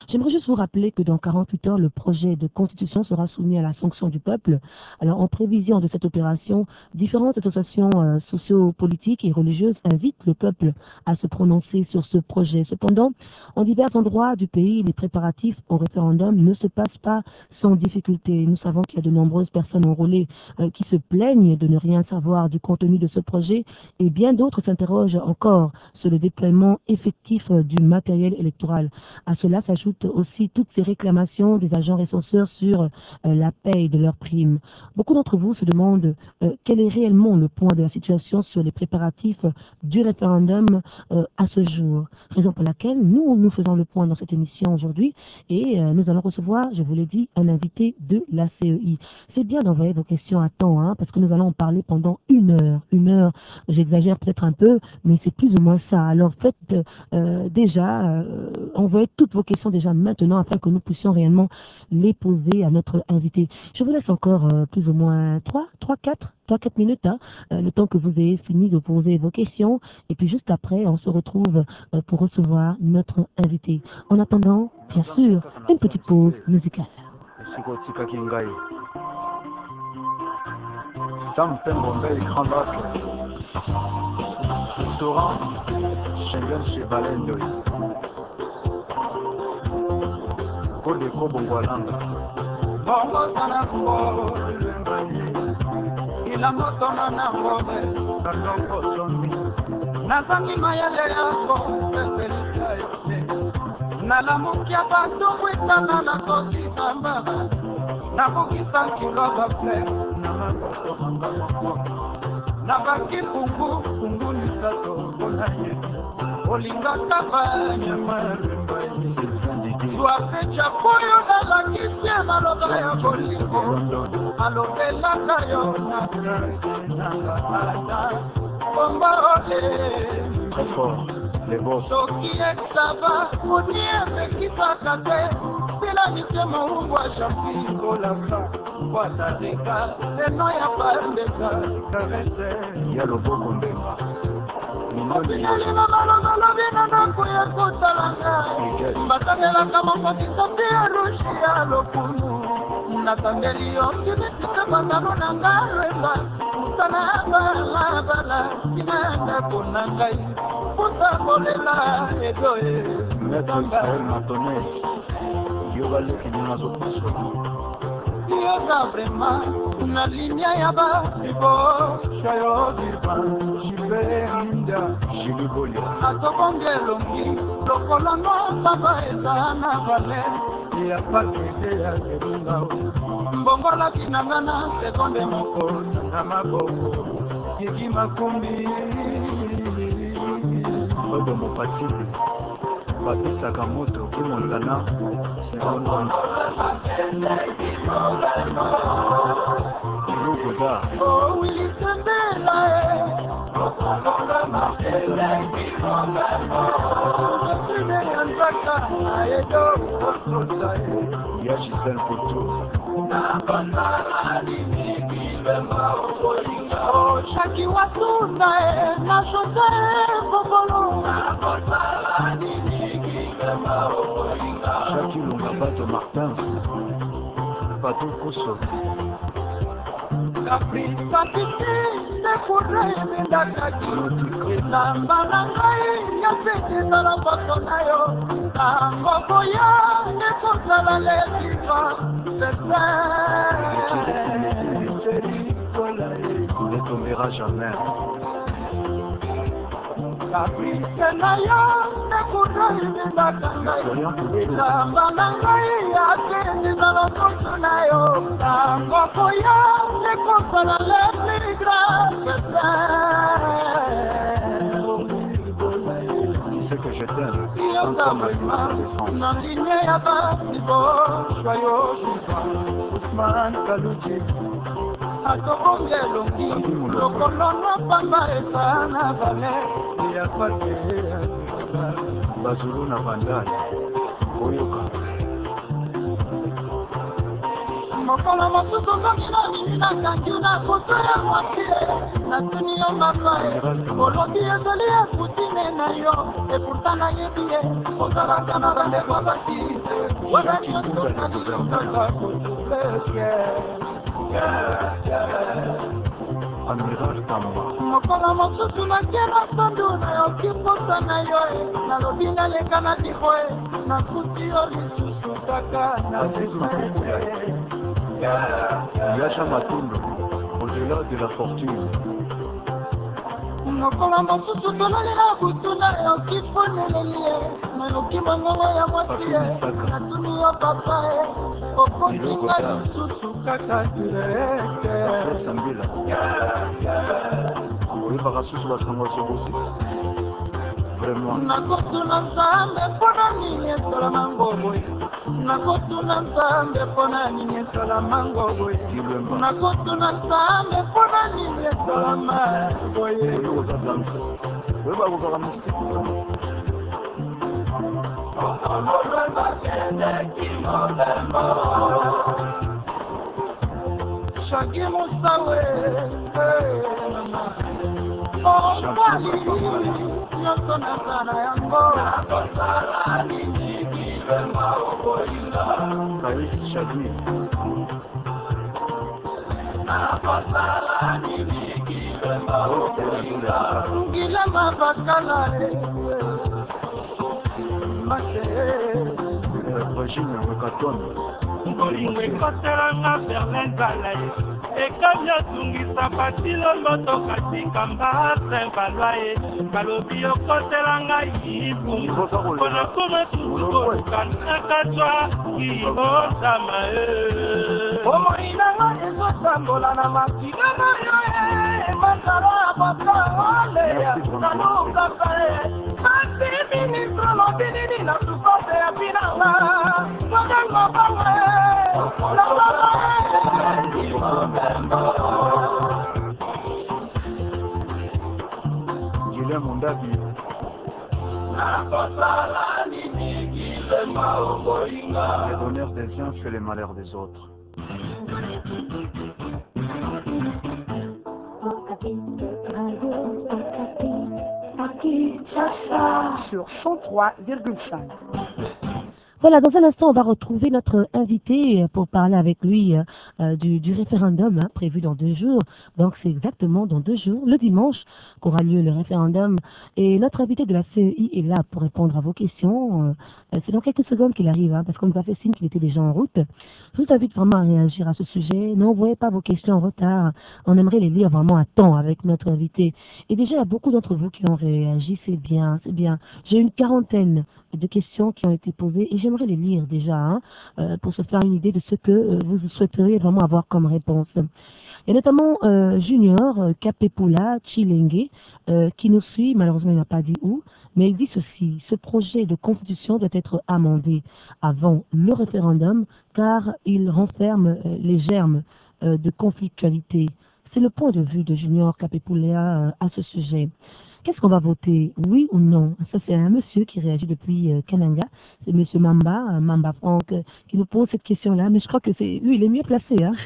J'aimerais juste vous rappeler que dans 48 heures, le projet de constitution sera soumis à la sanction du peuple. Alors, en prévision de cette opération, différentes associations socio-politiques et religieuses invitent le peuple à se prononcer sur ce projet. Cependant, en divers endroits du pays, les préparatifs au référendum ne se passent pas sans difficulté. Nous savons qu'il y a de nombreuses personnes enrôlées qui se plaignent de ne rien savoir du contenu de ce projet et bien d'autres s'interrogent encore sur le déploiement effectif du matériel électoral. À cela s'ajoutent aussi toutes ces réclamations des agents recenseurs sur la paye de leurs primes. Beaucoup d'entre vous se demandent quel est réellement le point de la situation sur les préparatifs du référendum à ce jour. Raison pour laquelle nous faisons le point dans cette émission aujourd'hui et nous allons recevoir, je vous l'ai dit, un invité de la CEI. C'est bien d'envoyer vos questions à temps, hein, parce que nous allons en parler pendant une heure. Une heure, j'exagère peut-être un peu, mais c'est plus ou moins ça. Alors faites déjà, envoyez toutes vos questions déjà maintenant afin que nous puissions réellement les poser à notre invité. Je vous laisse encore plus ou moins 3-4 minutes, hein, le temps que vous ayez fini de poser vos questions. Et puis juste après, on se retrouve pour recevoir notre invité. En attendant, bien sûr, une petite pause musicale. Sam Pembombé, Grand Lac, restaurant, Schengen chez Valendoy, Kodeko Bongwalanga. Bongo sana kuo, ila moto na ngome, katoko sondi. Nazangi mayele yako, peselisa yote. Nalamukia bato wetana na kosi sambaba. Nakukisa kiloba fle, nabaki pungu nisato konaye. Olinga kaba nyama rembaye. Tuapecha koyo na lakisye maloba ya koliko. Alobela kayo na bomba ole. Très fort, les beaux. Soki eksaba, monie mekisa kate. Sila nisema uwa shafi kolaka. Watadeka, eno ya pandeka. Karese, ya lobo kondenga. Minalina malongolo bina naku ya kutalanga. Mbatanela kama mfatisa pia rushi ya lokunu. Natangeli yongi nisika bandano na ngarwela. Sana bala, kinanda kunangai. Puta bolela edoe. Maître Israël Matonnet. Yobale Kininazo Paso. Yoga vrema, una linea ya basibo. Shayo dirba, shibe inda. Shibigolia. Atobonge longi, lokola no baba ezana vale. Ya pakete ya gerunga. Mbongola kinangana, sekonde moko, na maboko. Yiki makumbi. Odo Mopatili. Papi Sakamoto, Kimontana, Seronwan, Kilo Goda. Oh, Willy Sandela, Ya Gisèle Couture. Shaki Watuna, na José Bobolo. Shaki Lungabato Martin. Patou Kousso. Capri Sapiti, te purre Dakaki. Lambangai, Yaseki Salabasonayo. Tangoya, Nekosala Lesiva. Ne tombera jamais. Caprice Naya, Nekudai Dakaki. Lambangai, Yaseki Salabasonayo. Tangoya, Nekosala Lesiva. C'est que je t'aime, sans ta ma défense. Nandiné ya basibo, joyeux Ousmane Kalouti. Atobonge longi, lokolono pamba esana vale. Ya pate Bazulu na Bandai, Oyoka. Mokolo mosusu ngomina minina kangi na koto ya mwaki natuni yo mapae olobi ezali ekutine na yo eputa na yebi ye ozalaka na bandeko basi wana nyonso nanisokaka kotuleke Amiral Tamba. mokolo mosusu nakena sandu nayoki mposa na yo nalobi naleka na diko nakuti yo lisusu kaka na besete Yacha Matundo, au-delà de la fortune. mokolo mosusu tolalela butu nayoki ponelelie nayoki mongongo ya mwasi natuni yo papa okokinga lisusu kaka direte Sambila. Oui, par rapport à la sangoso. Vraiment. nakotuna nzambe mpona nini esala mango boye nakotuna nzambe mpona nini esala mango boye nakotuna nzambe mpona nini esala maboye Oui, bah, vous verrez mystique. Shaki Musawe, Ombali, Nyoto Nazana Yango, Kaïs Chadwi. Ngila Mabakala, Régine Mekatone. Bolingo ekotelanga Berlin Zala ekami otungisa patilombo tokatika mbase balwa ye balobi okotelanga yibungu mpona koma tutu kolukanaka twa kibosama omoinanga ezotambola na makinga na yo masala ya bakawaleya nalukaka kasi ministre lobinini na supate ya binanga wadangabange Guillaume Mondabi. Les donneurs des uns fait les malheurs des autres. Sur 103,5. Voilà, dans un instant, on va retrouver notre invité pour parler avec lui du référendum prévu dans 2 jours. Donc, c'est exactement dans 2 jours, le dimanche, qu'aura lieu le référendum. Et notre invité de la CEI est là pour répondre à vos questions. C'est dans quelques secondes qu'il arrive, parce qu'on nous a fait signe qu'il était déjà en route. Je vous invite vraiment à réagir à ce sujet. N'envoyez pas vos questions en retard. On aimerait les lire vraiment à temps avec notre invité. Et déjà, il y a beaucoup d'entre vous qui ont réagi. C'est bien, c'est bien. J'ai une 40aine de questions qui ont été posées et j'aimerais les lire déjà pour se faire une idée de ce que vous souhaiteriez vraiment avoir comme réponse. Il y a notamment Junior Kapepula Chilenge qui nous suit, malheureusement il n'a pas dit où, mais il dit ceci: ce projet de constitution doit être amendé avant le référendum car il renferme les germes de conflictualité. C'est le point de vue de Junior Kapepula à ce sujet. Qu'est-ce qu'on va voter, oui ou non? Ça, c'est un monsieur qui réagit depuis Kananga. C'est monsieur Mamba Franck, qui nous pose cette question-là. Mais je crois que lui, il est mieux placé. Hein.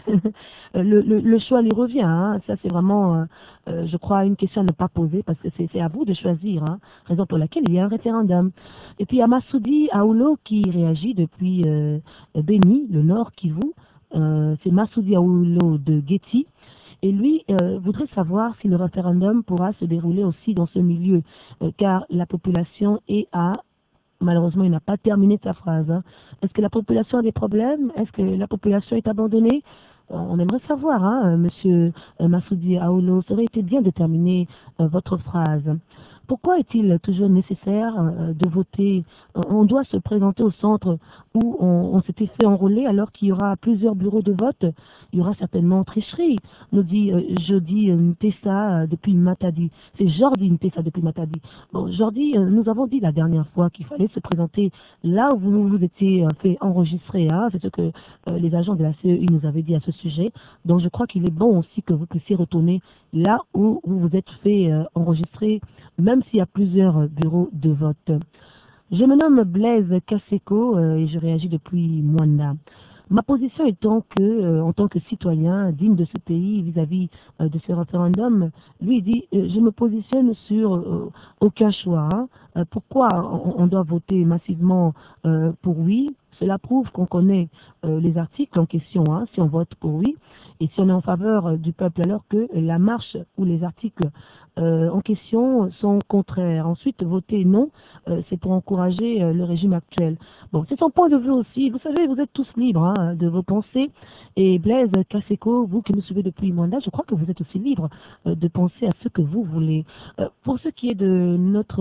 le choix lui revient. Hein. Ça, c'est vraiment, je crois, une question à ne pas poser parce que c'est à vous de choisir. Hein. Raison pour laquelle il y a un référendum. Et puis, il y a Massoudi Aoulo qui réagit depuis Beni, le Nord Kivu. C'est Massoudi Aoulo de Getty. Et lui voudrait savoir si le référendum pourra se dérouler aussi dans ce milieu, car la population est à... Malheureusement, il n'a pas terminé sa phrase. Hein. Est-ce que la population a des problèmes? Est-ce que la population est abandonnée? On aimerait savoir, hein, monsieur Massoudi Aoulo. Ça aurait été bien de terminer votre phrase. Pourquoi est-il toujours nécessaire de voter? On doit se présenter au centre où on s'était fait enrôler alors qu'il y aura plusieurs bureaux de vote. Il y aura certainement tricherie, nous dit Jody Ntessa depuis Matadi. C'est Jordi Ntessa depuis Matadi. Bon, Jordi, nous avons dit la dernière fois qu'il fallait se présenter là où vous étiez fait enregistrer. Hein. C'est ce que les agents de la CEI nous avaient dit à ce sujet. Donc je crois qu'il est bon aussi que vous puissiez retourner là où vous vous êtes fait enregistrer, même s'il y a plusieurs bureaux de vote. Je me nomme Blaise Kaseko et je réagis depuis Mwanda. Ma position étant que, en tant que citoyen digne de ce pays vis-à-vis de ce référendum, lui dit je me positionne sur aucun choix. Pourquoi on doit voter massivement pour oui? Cela prouve qu'on connaît les articles en question, si on vote pour oui, et si on est en faveur du peuple, alors que la marche ou les articles en question sont contraires. Ensuite, voter non, c'est pour encourager le régime actuel. Bon, c'est son point de vue aussi. Vous savez, vous êtes tous libres de vos pensées. Et Blaise Kaseko, vous qui nous suivez depuis Mwanda, je crois que vous êtes aussi libre de penser à ce que vous voulez. Pour ce qui est de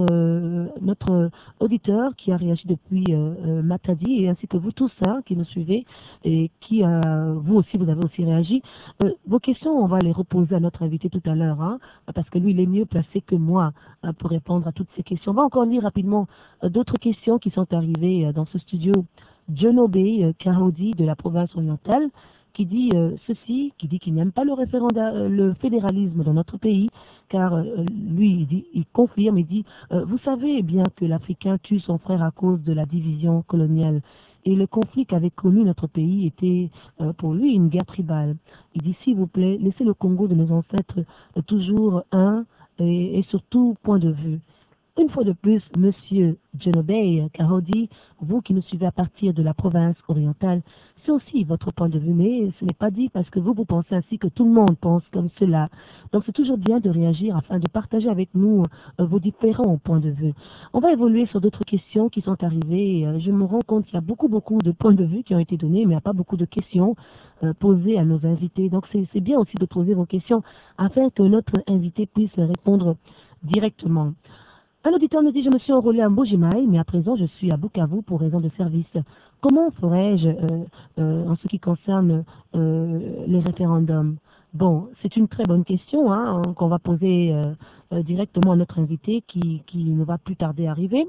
notre auditeur qui a réagi depuis Matadi, et ainsi que vous tous qui nous suivez et qui, vous aussi, vous avez aussi réagi, vos questions, on va les reposer à notre invité tout à l'heure, parce que lui, il est mieux placé que moi pour répondre à toutes ces questions. On va encore lire rapidement d'autres questions qui sont arrivées dans ce studio. Djonobé Kahoudi de la province orientale qui dit ceci, qui dit qu'il n'aime pas le fédéralisme dans notre pays, car lui, il confirme, il dit vous savez bien que l'Africain tue son frère à cause de la division coloniale. Et le conflit qu'avait connu notre pays était pour lui une guerre tribale. Il dit s'il vous plaît, laissez le Congo de nos ancêtres toujours un et sur tout point de vue. Une fois de plus, Monsieur Djonobé Kahoudi, vous qui nous suivez à partir de la province orientale, c'est aussi votre point de vue, mais ce n'est pas dit parce que vous pensez ainsi que tout le monde pense comme cela. Donc c'est toujours bien de réagir afin de partager avec nous vos différents points de vue. On va évoluer sur d'autres questions qui sont arrivées. Je me rends compte qu'il y a beaucoup de points de vue qui ont été donnés, mais il n'y a pas beaucoup de questions posées à nos invités. Donc c'est bien aussi de poser vos questions afin que notre invité puisse répondre directement. Un auditeur nous dit, je me suis enrôlé à Mbujimaï, mais à présent je suis à Bukavu pour raison de service. Comment ferais-je en ce qui concerne les référendums? Bon, c'est une très bonne question qu'on va poser directement à notre invité qui ne va plus tarder à arriver.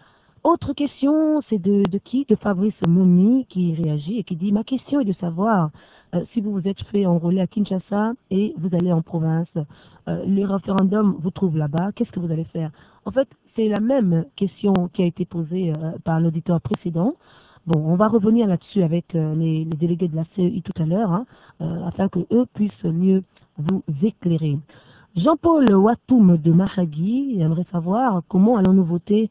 Autre question, c'est de qui? De Fabrice Mouni qui réagit et qui dit, ma question est de savoir si vous vous êtes fait enrôler à Kinshasa et vous allez en province, les référendums vous trouvent là-bas, qu'est-ce que vous allez faire? En fait, c'est la même question qui a été posée par l'auditeur précédent. Bon, on va revenir là-dessus avec les délégués de la CEI tout à l'heure, afin que eux puissent mieux vous éclairer. Jean-Paul Watoum de Mahagi aimerait savoir comment allons-nous voter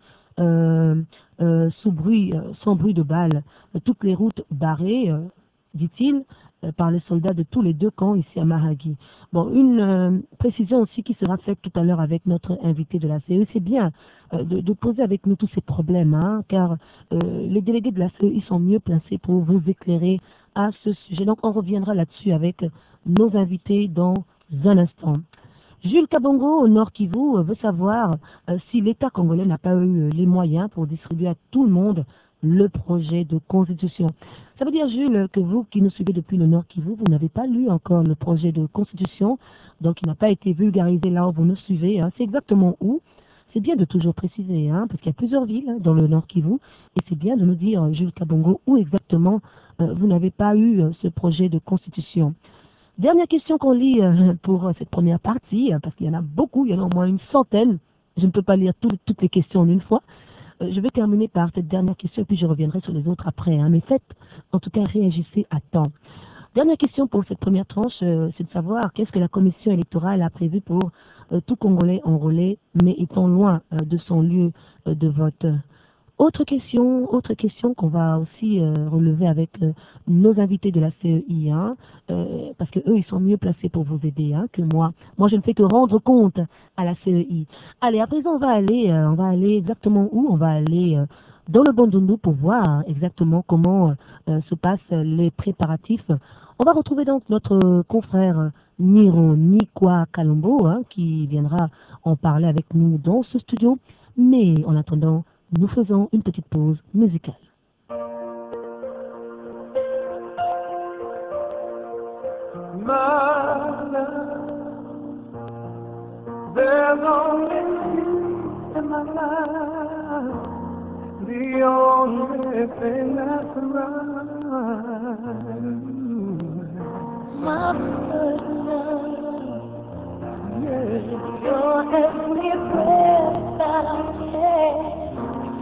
sans bruit de balles, toutes les routes barrées, dit-il, par les soldats de tous les deux camps ici à Mahagi. Bon, une précision aussi qui sera faite tout à l'heure avec notre invité de la CEI, c'est bien de poser avec nous tous ces problèmes, car les délégués de la CEI sont mieux placés pour vous éclairer à ce sujet. Donc on reviendra là-dessus avec nos invités dans un instant. Jules Kabongo, au Nord Kivu, veut savoir si l'État congolais n'a pas eu les moyens pour distribuer à tout le monde le projet de constitution. Ça veut dire, Jules, que vous qui nous suivez depuis le Nord Kivu, vous n'avez pas lu encore le projet de constitution, donc il n'a pas été vulgarisé là où vous nous suivez. C'est exactement où? C'est bien de toujours préciser, parce qu'il y a plusieurs villes dans le Nord Kivu, et c'est bien de nous dire, Jules Kabongo, où exactement vous n'avez pas eu ce projet de constitution. Dernière question qu'on lit pour cette première partie, parce qu'il y en a beaucoup, il y en a au moins une centaine. Je ne peux pas lire toutes les questions en une fois. Je vais terminer par cette dernière question et puis je reviendrai sur les autres après. Mais faites, en tout cas, réagissez à temps. Dernière question pour cette première tranche, c'est de savoir qu'est-ce que la commission électorale a prévu pour tout Congolais enrôlé, mais étant loin de son lieu de vote. Autre question qu'on va aussi relever avec nos invités de la CEI, parce que eux ils sont mieux placés pour vous aider que moi. Moi je ne fais que rendre compte à la CEI. Allez, à présent on va aller exactement où? On va aller dans le Bandundu pour voir exactement comment se passent les préparatifs. On va retrouver donc notre confrère Niro Nikwa Kalombo qui viendra en parler avec nous dans ce studio. Mais en attendant, nous faisons une petite pause musicale. There's only you in my life, the only thing that's right. My first love, yeah. Your every breath I take.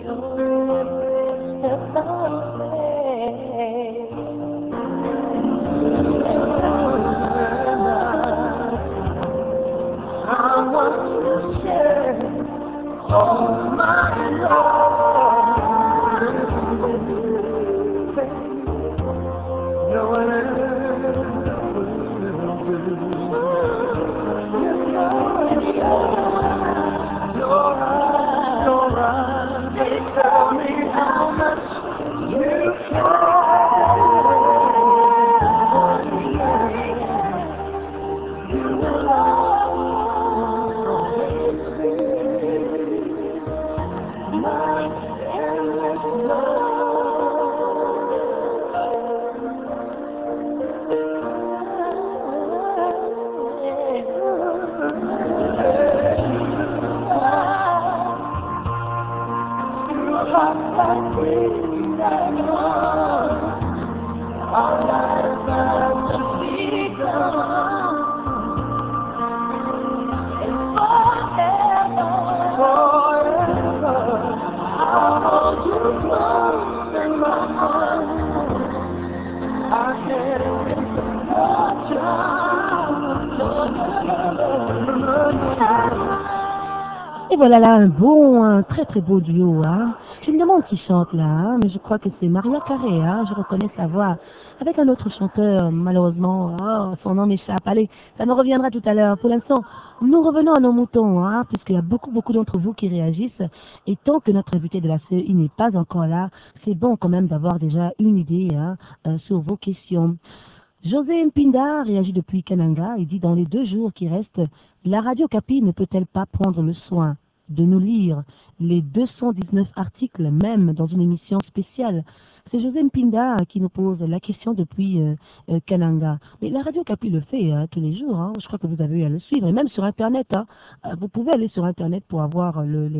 Et voilà là un très très beau duo. Hein. Je me demande qui chante là, hein, mais je crois que c'est Maria Carré. Hein, je reconnais sa voix avec un autre chanteur, malheureusement. Oh, son nom m'échappe. Allez, ça nous reviendra tout à l'heure. Pour l'instant, nous revenons à nos moutons, hein, puisqu'il y a beaucoup d'entre vous qui réagissent. Et tant que notre invité de la CEI n'est pas encore là, c'est bon quand même d'avoir déjà une idée hein, sur vos questions. José Mpinda réagit depuis Kananga et dit dans les 2 jours qui restent, la Radio Kapi ne peut-elle pas prendre le soin de nous lire les 219 articles, même dans une émission spéciale? C'est José Mpinda qui nous pose la question depuis Kananga. Mais la Radio Kapi le fait tous les jours. Hein. Je crois que vous avez eu à le suivre. Et même sur Internet. Hein. Vous pouvez aller sur Internet pour avoir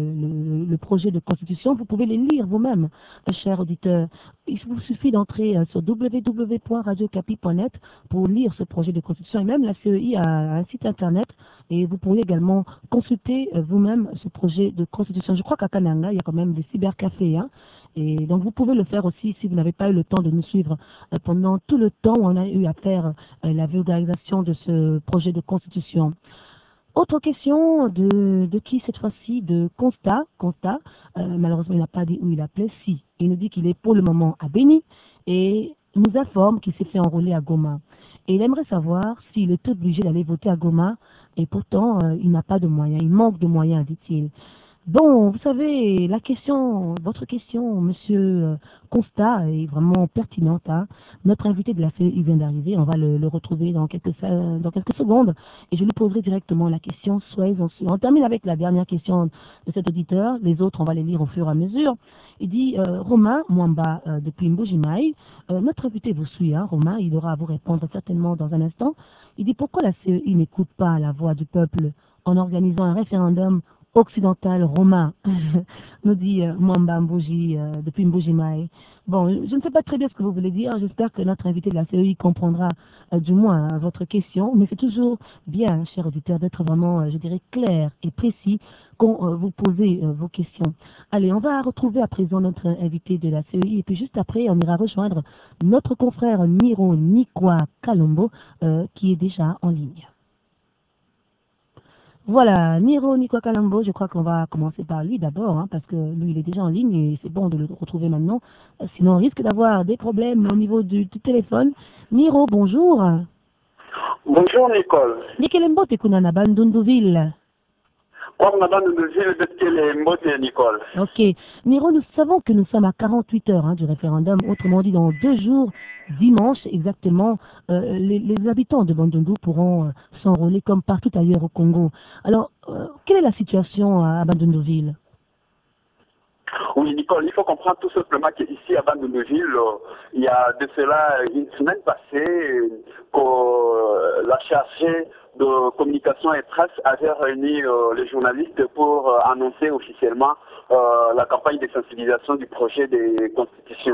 le projet de constitution. Vous pouvez les lire vous-même, chers auditeurs. Il vous suffit d'entrer sur www.radiocapi.net pour lire ce projet de constitution. Et même la CEI a un site Internet. Et vous pourriez également consulter vous-même ce projet de constitution. Je crois qu'à Kananga, il y a quand même des cybercafés. Hein. Et donc vous pouvez le faire aussi si vous n'avez pas eu le temps de nous suivre pendant tout le temps où on a eu à faire la vulgarisation de ce projet de constitution. Autre question de qui cette fois-ci? De Constat. Malheureusement il n'a pas dit où il appelait. Si. Il nous dit qu'il est pour le moment à Béni et nous informe qu'il s'est fait enrôler à Goma. Et il aimerait savoir s'il est obligé d'aller voter à Goma et pourtant il n'a pas de moyens. Il manque de moyens, dit-il. Bon, vous savez, votre question, monsieur Constat, est vraiment pertinente. Hein. Notre invité de la CEI vient d'arriver, on va le retrouver dans quelques secondes et je lui poserai directement la question. Soyez-en sûrs. On termine avec la dernière question de cet auditeur, les autres on va les lire au fur et à mesure. Il dit, Romain Mwamba depuis Mbujimai, notre invité vous suit, hein, Romain, il aura à vous répondre certainement dans un instant. Il dit, pourquoi la CEI n'écoute pas la voix du peuple en organisant un référendum occidental romain, nous dit Mwamba Mbuji depuis Mbujimai. Bon, je ne sais pas très bien ce que vous voulez dire. J'espère que notre invité de la CEI comprendra du moins votre question. Mais c'est toujours bien, chers auditeurs, d'être vraiment, je dirais, clair et précis quand vous posez vos questions. Allez, on va retrouver à présent notre invité de la CEI. Et puis juste après, on ira rejoindre notre confrère Niro Nikwa Kalombo qui est déjà en ligne. Voilà, Niro Nikwa Kalombo, je crois qu'on va commencer par lui d'abord, hein, parce que lui il est déjà en ligne et c'est bon de le retrouver maintenant, sinon on risque d'avoir des problèmes au niveau du téléphone. Niro, bonjour. Bonjour Nicole. Nikelembo Tekunana Bandunduville. Comme madame de ville de Mbote Nicole. Ok. Niro, nous savons que nous sommes à 48 heures hein, du référendum, autrement dit dans 2 jours, dimanche exactement, les habitants de Bandundu pourront s'enrôler comme partout ailleurs au Congo. Alors, quelle est la situation à Bandunduville? Oui, Nicole, il faut comprendre tout simplement qu'ici à Bandunduville, il y a de cela une semaine passée, que la chargée de communication et presse avait réuni les journalistes pour annoncer officiellement la campagne de sensibilisation du projet de constitution. Et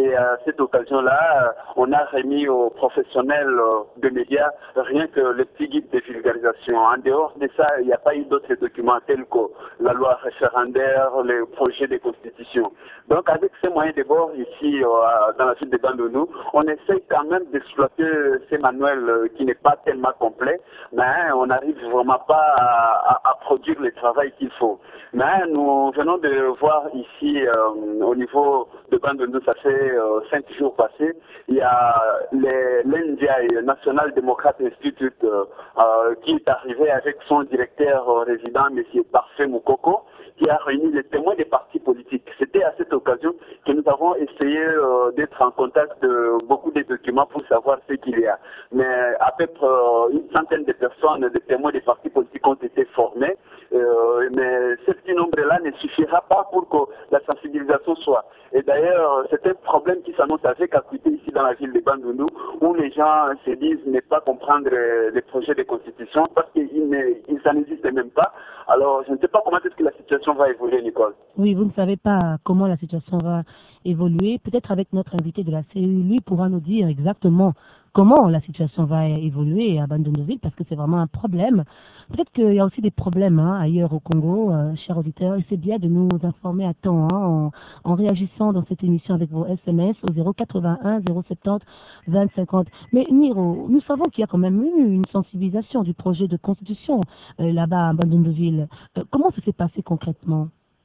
Et à cette occasion-là, on a remis aux professionnels de médias rien que les petits guides de vulgarisation. En dehors de ça, il n'y a pas eu d'autres documents tels que la loi référendaire, les projets de constitution. Donc avec ces moyens de bord ici dans la ville de Bandundu, on essaie quand même d'exploiter ces manuels qui n'est pas tellement complet, mais on n'arrive vraiment pas à produire le travail qu'il faut. Mais nous venons de voir ici au niveau de Bandundu, ça fait 5 jours passés, il y a l'NDI, National Democrat Institute, qui est arrivé avec son directeur résident, M. Parfait Moukoko, qui a réuni les témoins des partis politiques. C'était à cette occasion que nous avons essayé d'être en contact de beaucoup de documents pour savoir ce qu'il y a. Mais à peu près une centaine de personnes, des témoins des partis politiques ont été formés, mais ce petit nombre-là ne suffira pas pour que la sensibilisation soit. Et d'ailleurs, c'est un problème qui s'annonce avec acuité ici dans la ville de Bandundu, où les gens se disent ne pas comprendre les projets de constitution parce qu'ils ça n'existe même pas. Alors, je ne sais pas comment est-ce que la situation va évoluer, Nicole. Oui, vous ne savez pas comment la situation va évoluer. Peut-être avec notre invité de la CEU, lui pourra nous dire exactement comment la situation va évoluer à Bandundu-Ville, parce que c'est vraiment un problème. Peut-être qu'il y a aussi des problèmes ailleurs au Congo, chers auditeurs, et c'est bien de nous informer à temps en réagissant dans cette émission avec vos SMS au 081 070 20 50. Mais Niro, nous savons qu'il y a quand même eu une sensibilisation du projet de constitution là-bas à Bandundu-Ville. Comment ça s'est passé concrètement?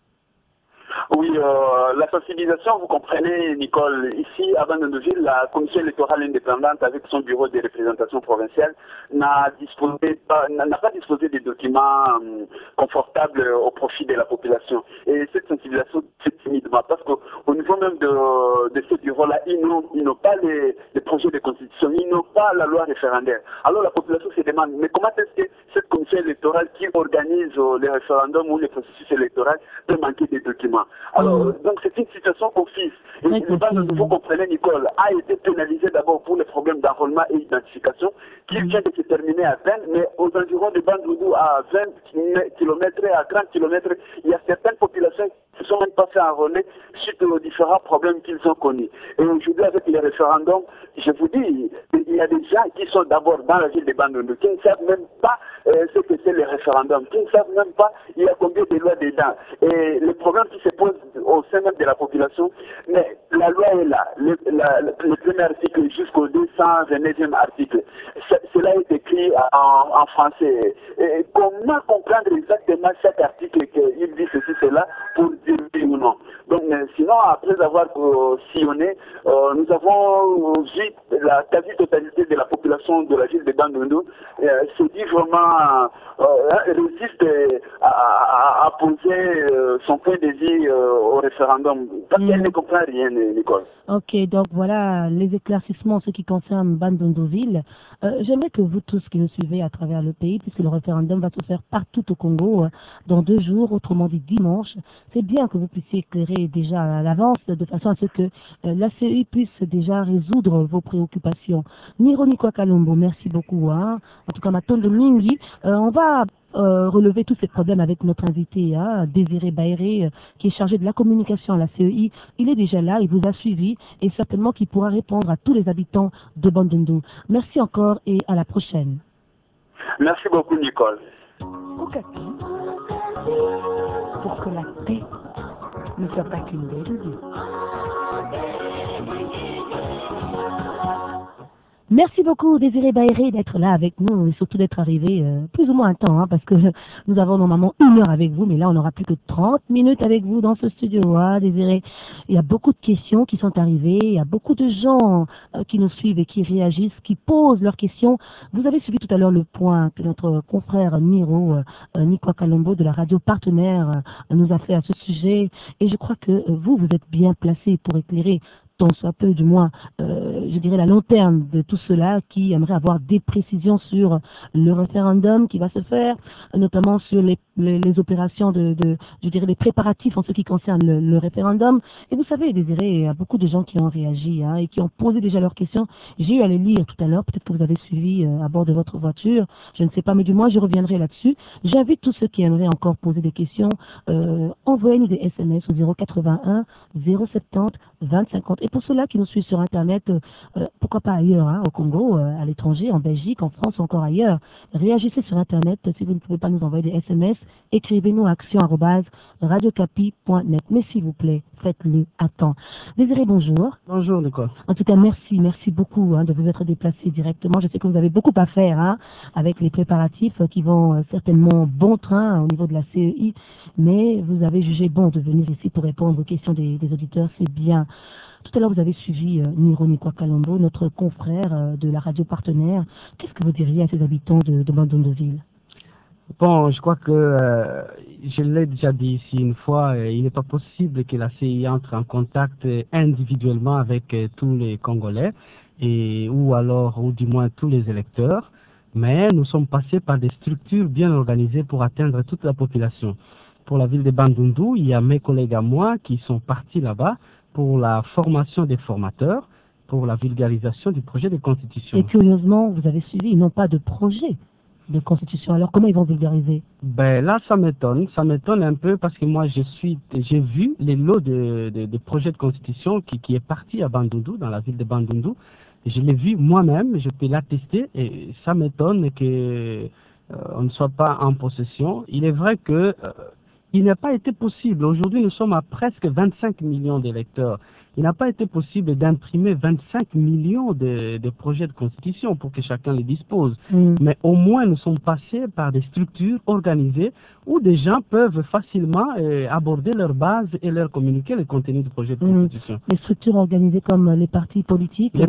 Oui, la sensibilisation, vous comprenez, Nicole, ici à Bandundu-Ville, la commission électorale indépendante avec son bureau de représentation provinciale n'a pas disposé des documents confortables au profit de la population. Et cette sensibilisation se fait timidement parce qu'au niveau même de ce bureau-là, ils n'ont pas les projets de constitution, ils n'ont pas la loi référendaire. Alors la population se demande, mais comment est-ce que cette commission électorale qui organise les référendums ou les processus électoraux peut manquer des documents? Alors, donc c'est une situation confuse. Et vous comprenez, Nicole, a été pénalisé d'abord pour les problèmes d'enrôlement et identification, qui vient de se terminer à peine, mais aux environs de Bandundu, à 20 km et à 30 km, il y a certaines populations qui ne sont même pas fait enrôler suite aux différents problèmes qu'ils ont connus. Et aujourd'hui, avec les référendums, je vous dis, il y a des gens qui sont d'abord dans la ville de Bandundu, qui ne savent même pas ce que c'est les référendums, qui ne savent même pas il y a combien de lois dedans. Et le problème qui se pose au sein même de la population, mais la loi est là, le premier article jusqu'au 229e article. Cela est écrit en français. Et comment comprendre exactement chaque article qu'il dit ceci, cela, pour dire oui ou non. Donc, sinon, après avoir sillonné, nous avons vu la quasi-totalité de la population de la ville de Bandundu se dit vraiment résiste à poser son point de vue au référendum. Parce qu'elle ne comprend rien, Nicole. Ok, donc voilà les éclaircissements en ce qui concerne Bandundu-Ville. J'aimerais que vous tous qui nous suivez à travers le pays, puisque le référendum va se faire partout au Congo dans 2 jours, autrement dit dimanche, c'est bien que vous puissiez éclairer déjà à l'avance de façon à ce que la CEI puisse déjà résoudre vos préoccupations. Niro Nikwa Kalombo, merci beaucoup. En tout cas, Matondo Mingi, on va relever tous ces problèmes avec notre invité, Désiré Baéré, qui est chargé de la communication à la CEI. Il est déjà là, il vous a suivi et certainement qu'il pourra répondre à tous les habitants de Bandundu. Merci encore et à la prochaine. Merci beaucoup, Nicole. Okapi, pour que la paix ne soit pas qu'une belle idée. Merci beaucoup Désiré Baéré d'être là avec nous et surtout d'être arrivé plus ou moins à temps, parce que nous avons normalement 1 heure avec vous, mais là on n'aura plus que 30 minutes avec vous dans ce studio. Désiré, il y a beaucoup de questions qui sont arrivées, il y a beaucoup de gens qui nous suivent et qui réagissent, qui posent leurs questions. Vous avez suivi tout à l'heure le point que notre confrère Niro Nikwa Kalombo de la radio partenaire nous a fait à ce sujet, et je crois que vous êtes bien placé pour éclairer tant soit peu du moins je dirais, la long terme de tout cela, qui aimerait avoir des précisions sur le référendum qui va se faire, notamment sur les opérations je dirais, les préparatifs en ce qui concerne le référendum. Et vous savez, Désiré, il y a beaucoup de gens qui ont réagi et qui ont posé déjà leurs questions. J'ai eu à les lire tout à l'heure, peut-être que vous avez suivi à bord de votre voiture, je ne sais pas, mais du moins je reviendrai là-dessus. J'invite tous ceux qui aimeraient encore poser des questions, envoyez-nous des SMS au 081 070 2050. Et pour ceux-là qui nous suivent sur Internet, pourquoi pas ailleurs, au Congo, à l'étranger, en Belgique, en France ou encore ailleurs, réagissez sur Internet. Si vous ne pouvez pas nous envoyer des SMS, écrivez-nous à action@radiocapi.net. Mais s'il vous plaît, faites-le à temps. Désiré, bonjour. Bonjour, Nicole. En tout cas, merci beaucoup de vous être déplacé directement. Je sais que vous avez beaucoup à faire avec les préparatifs qui vont certainement bon train au niveau de la CEI, mais vous avez jugé bon de venir ici pour répondre aux questions des auditeurs. C'est bien. Tout à l'heure, vous avez suivi Niro Nikwa-Kalombo, notre confrère de la radio partenaire. Qu'est-ce que vous diriez à ces habitants de Bandon-de-Ville? Bon, je crois que je l'ai déjà dit ici une fois, il n'est pas possible que la CI entre en contact individuellement avec tous les Congolais, ou du moins tous les électeurs, mais nous sommes passés par des structures bien organisées pour atteindre toute la population. Pour la ville de Bandundu, il y a mes collègues à moi qui sont partis là-bas pour la formation des formateurs, pour la vulgarisation du projet de constitution. Et curieusement, vous avez suivi, ils n'ont pas de projet de constitution. Alors comment ils vont vulgariser? Ben là, ça m'étonne un peu parce que moi j'ai vu les lots de projets de constitution qui est parti à Bandundu, dans la ville de Bandundu. Je l'ai vu moi-même, je peux l'attester et ça m'étonne que on ne soit pas en possession. Il est vrai que il n'a pas été possible. Aujourd'hui, nous sommes à presque 25 millions d'électeurs. Il n'a pas été possible d'imprimer 25 millions de projets de constitution pour que chacun les dispose. Mais au moins, nous sommes passés par des structures organisées où des gens peuvent facilement aborder leur base et leur communiquer le contenu du projet de constitution. Les structures organisées comme les partis politiques, les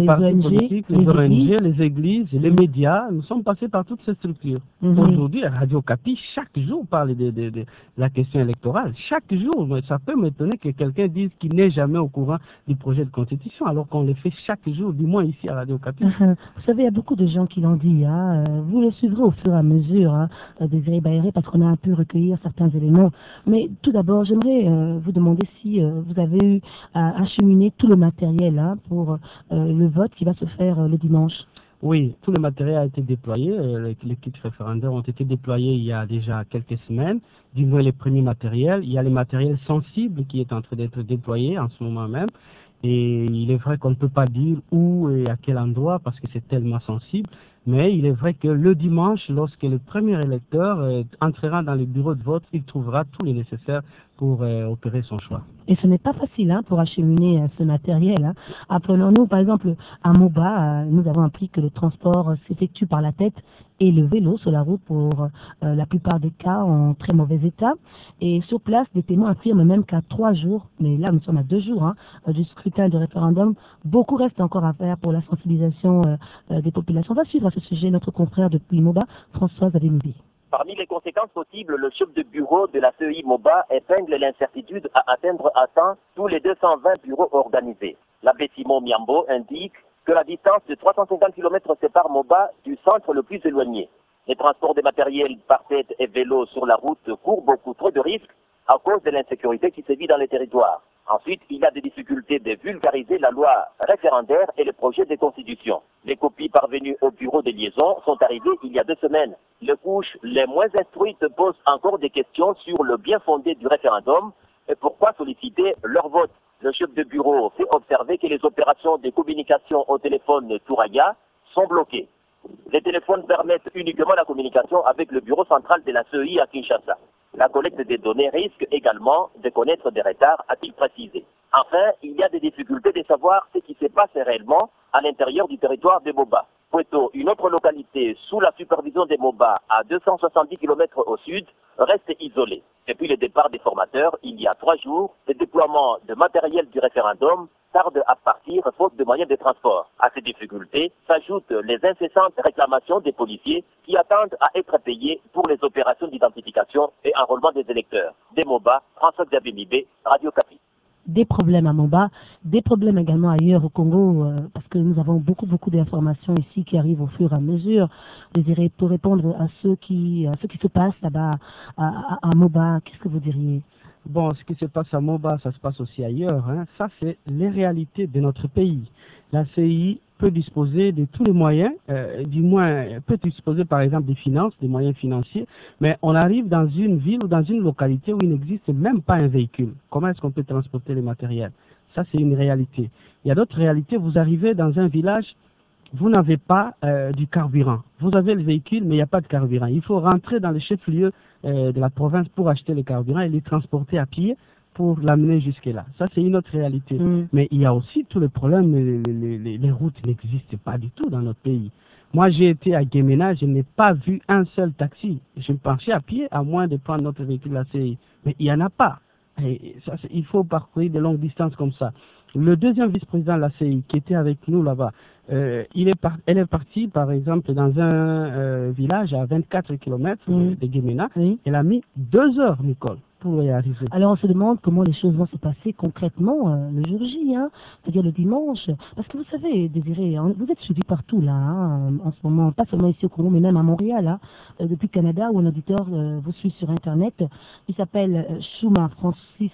ONG, les églises, les médias, nous sommes passés par toutes ces structures. Aujourd'hui, Radio Capi, chaque jour, parle de la question électorale. Chaque jour, ça peut m'étonner que quelqu'un dise qu'il n'est jamais au courant du projet de constitution, alors qu'on le fait chaque jour, du moins ici à Radio Capi. Vous savez, il y a beaucoup de gens qui l'ont dit. Vous le suivrez au fur et à mesure, Désiré Baéré, parce qu'on a un peu recueillir certains éléments. Mais tout d'abord, j'aimerais vous demander si vous avez eu à acheminer tout le matériel pour le vote qui va se faire le dimanche. Oui, tout le matériel a été déployé. Les kits référendaires ont été déployés il y a déjà quelques semaines, du moins les premiers matériels. Il y a le matériel sensible qui est en train d'être déployé en ce moment même. Et il est vrai qu'on ne peut pas dire où et à quel endroit parce que c'est tellement sensible. Mais il est vrai que le dimanche, lorsque le premier électeur entrera dans le bureau de vote, il trouvera tout le nécessaire pour opérer son choix. Et ce n'est pas facile pour acheminer ce matériel. Apprenons-nous, par exemple, à Moba, nous avons appris que le transport s'effectue par la tête et le vélo sur la route pour la plupart des cas en très mauvais état. Et sur place, des témoins affirment même qu'à 3 jours, mais là nous sommes à 2 jours du scrutin de référendum, beaucoup reste encore à faire pour la sensibilisation des populations. On va suivre à ce sujet notre confrère depuis Moba, Françoise Adémibé. Parmi les conséquences possibles, le chef de bureau de la CEI Moba épingle l'incertitude à atteindre à temps tous les 220 bureaux organisés. L'abbé Simon Miambo indique que la distance de 350 km sépare Moba du centre le plus éloigné. Les transports de matériel par tête et vélo sur la route courent beaucoup trop de risques à cause de l'insécurité qui sévit dans les territoires. Ensuite, il y a des difficultés de vulgariser la loi référendaire et le projet de constitution. Les copies parvenues au bureau de liaison sont arrivées il y a 2 semaines. Les couches les moins instruites posent encore des questions sur le bien fondé du référendum et pourquoi solliciter leur vote. Le chef de bureau fait observer que les opérations de communication au téléphone Touraya sont bloquées. Les téléphones permettent uniquement la communication avec le bureau central de la CEI à Kinshasa. La collecte des données risque également de connaître des retards, a-t-il précisé. Enfin, il y a des difficultés de savoir ce qui se passe réellement à l'intérieur du territoire de Moba. Pueto, une autre localité sous la supervision des Moba à 270 km au sud, reste isolée. Depuis le départ des formateurs, il y a 3 jours, le déploiement de matériel du référendum tarde à partir faute de moyens de transport. À ces difficultés s'ajoutent les incessantes réclamations des policiers qui attendent à être payés pour les opérations d'identification et enrôlement des électeurs. Des Moba, François-Xavier Mibé, Radio Capi. des problèmes à Moba, des problèmes également ailleurs au Congo, parce que nous avons beaucoup d'informations ici qui arrivent au fur et à mesure. Désiré, pour répondre à ce qui se passe là-bas à Moba, qu'est-ce que vous diriez? Bon, ce qui se passe à Moba, ça se passe aussi ailleurs. Hein. Ça, c'est les réalités de notre pays. La CI peut disposer de tous les moyens, du moins peut disposer par exemple des finances, des moyens financiers, mais on arrive dans une ville ou dans une localité où il n'existe même pas un véhicule. Comment est-ce qu'on peut transporter les matériels? Ça, c'est une réalité. Il y a d'autres réalités. Vous arrivez dans un village, vous n'avez pas du carburant. Vous avez le véhicule, mais il n'y a pas de carburant. Il faut rentrer dans le chef-lieu de la province pour acheter le carburant et les transporter à pied pour l'amener jusque-là. Ça, c'est une autre réalité. Mais il y a aussi tous les problèmes. Les routes n'existent pas du tout dans notre pays. Moi, j'ai été à Guémena, je n'ai pas vu un seul taxi. Je me marchais à pied, à moins de prendre notre véhicule à CI. Mais il n'y en a pas. Et ça, il faut parcourir de longues distances comme ça. Le deuxième vice-président de la CI, qui était avec nous là-bas, elle est partie, par exemple, dans un village à 24 km de Guémena. Elle a mis 2 heures, Nicole, pour y arriver. Alors on se demande comment les choses vont se passer concrètement le jour J, hein, c'est-à-dire le dimanche. Parce que vous savez, Désiré, vous êtes suivi partout là, hein, en ce moment, pas seulement ici au Congo, mais même à Montréal, hein, depuis le Canada, où un auditeur vous suit sur Internet. Il s'appelle Shuma Francis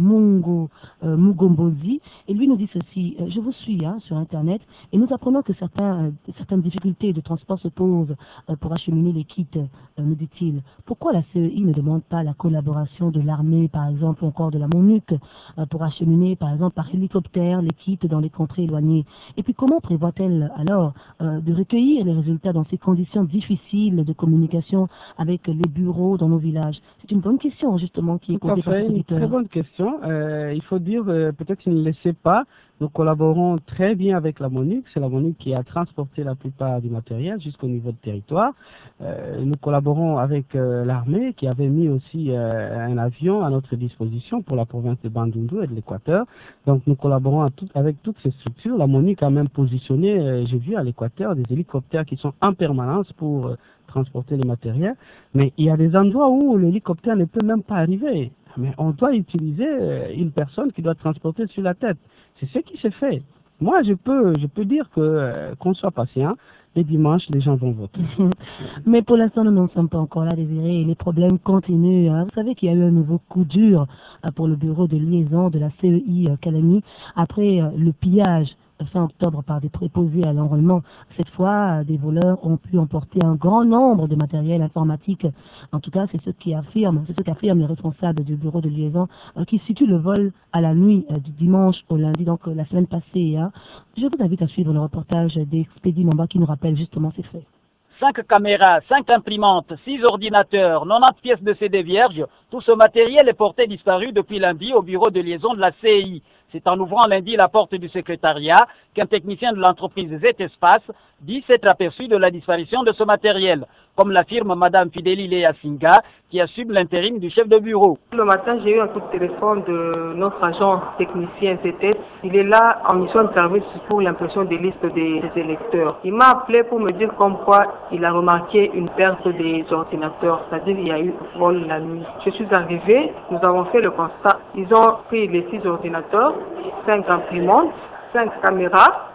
Mugombozi, et lui nous dit ceci: je vous suis sur Internet, et nous apprenons que certaines difficultés de transport se posent pour acheminer les kits, nous dit-il. Pourquoi la CEI ne demande pas la collaboration de l'armée, par exemple, ou encore de la MONUC, pour acheminer, par exemple, par hélicoptère, les kits dans les contrées éloignées? Et puis, comment prévoit-elle alors de recueillir les résultats dans ces conditions difficiles de communication avec les bureaux dans nos villages? C'est une bonne question, justement, qui est posée par cet auditeur. Une très bonne question. Il faut dire, peut-être qu'il ne le sait pas, nous collaborons très bien avec la MONUC. C'est la MONUC qui a transporté la plupart du matériel jusqu'au niveau du territoire. Nous collaborons avec l'armée qui avait mis aussi un avion à notre disposition pour la province de Bandundu et de l'Équateur. Donc nous collaborons avec toutes ces structures. La MONUC a même positionné, j'ai vu à l'Équateur, des hélicoptères qui sont en permanence pour transporter les matériels. Mais il y a des endroits où l'hélicoptère ne peut même pas arriver. Mais on doit utiliser une personne qui doit transporter sur la tête. C'est ce qui se fait. Moi, je peux dire qu'on soit patient. Et dimanche, les gens vont voter. Mais pour l'instant, nous n'en sommes pas encore là, Désiré. Les problèmes continuent. Vous savez qu'il y a eu un nouveau coup dur pour le bureau de liaison de la CEI Kalani après le pillage fin octobre par des préposés à l'enrôlement. Cette fois, des voleurs ont pu emporter un grand nombre de matériel informatique. En tout cas, c'est ce qu'affirment les responsables du bureau de liaison qui situe le vol à la nuit du dimanche au lundi, donc la semaine passée. Je vous invite à suivre le reportage d'Expédie Mamba qui nous rappelle justement ces faits. 5 caméras, 5 imprimantes, 6 ordinateurs, 90 pièces de CD vierges, tout ce matériel est porté disparu depuis lundi au bureau de liaison de la CI. C'est en ouvrant lundi la porte du secrétariat qu'un technicien de l'entreprise Z-Espace dit s'être aperçu de la disparition de ce matériel, comme l'affirme Madame Fidélie Léa Singa, qui assume l'intérim du chef de bureau. Le matin, j'ai eu un coup de téléphone de notre agent technicien ZS. Il est là en mission de service pour l'impression des listes des électeurs. Il m'a appelé pour me dire comme quoi il a remarqué une perte des ordinateurs, c'est-à-dire qu'il y a eu vol la nuit. Je suis arrivé, nous avons fait le constat. Ils ont pris les 6 ordinateurs, 5 imprimantes, 5 caméras,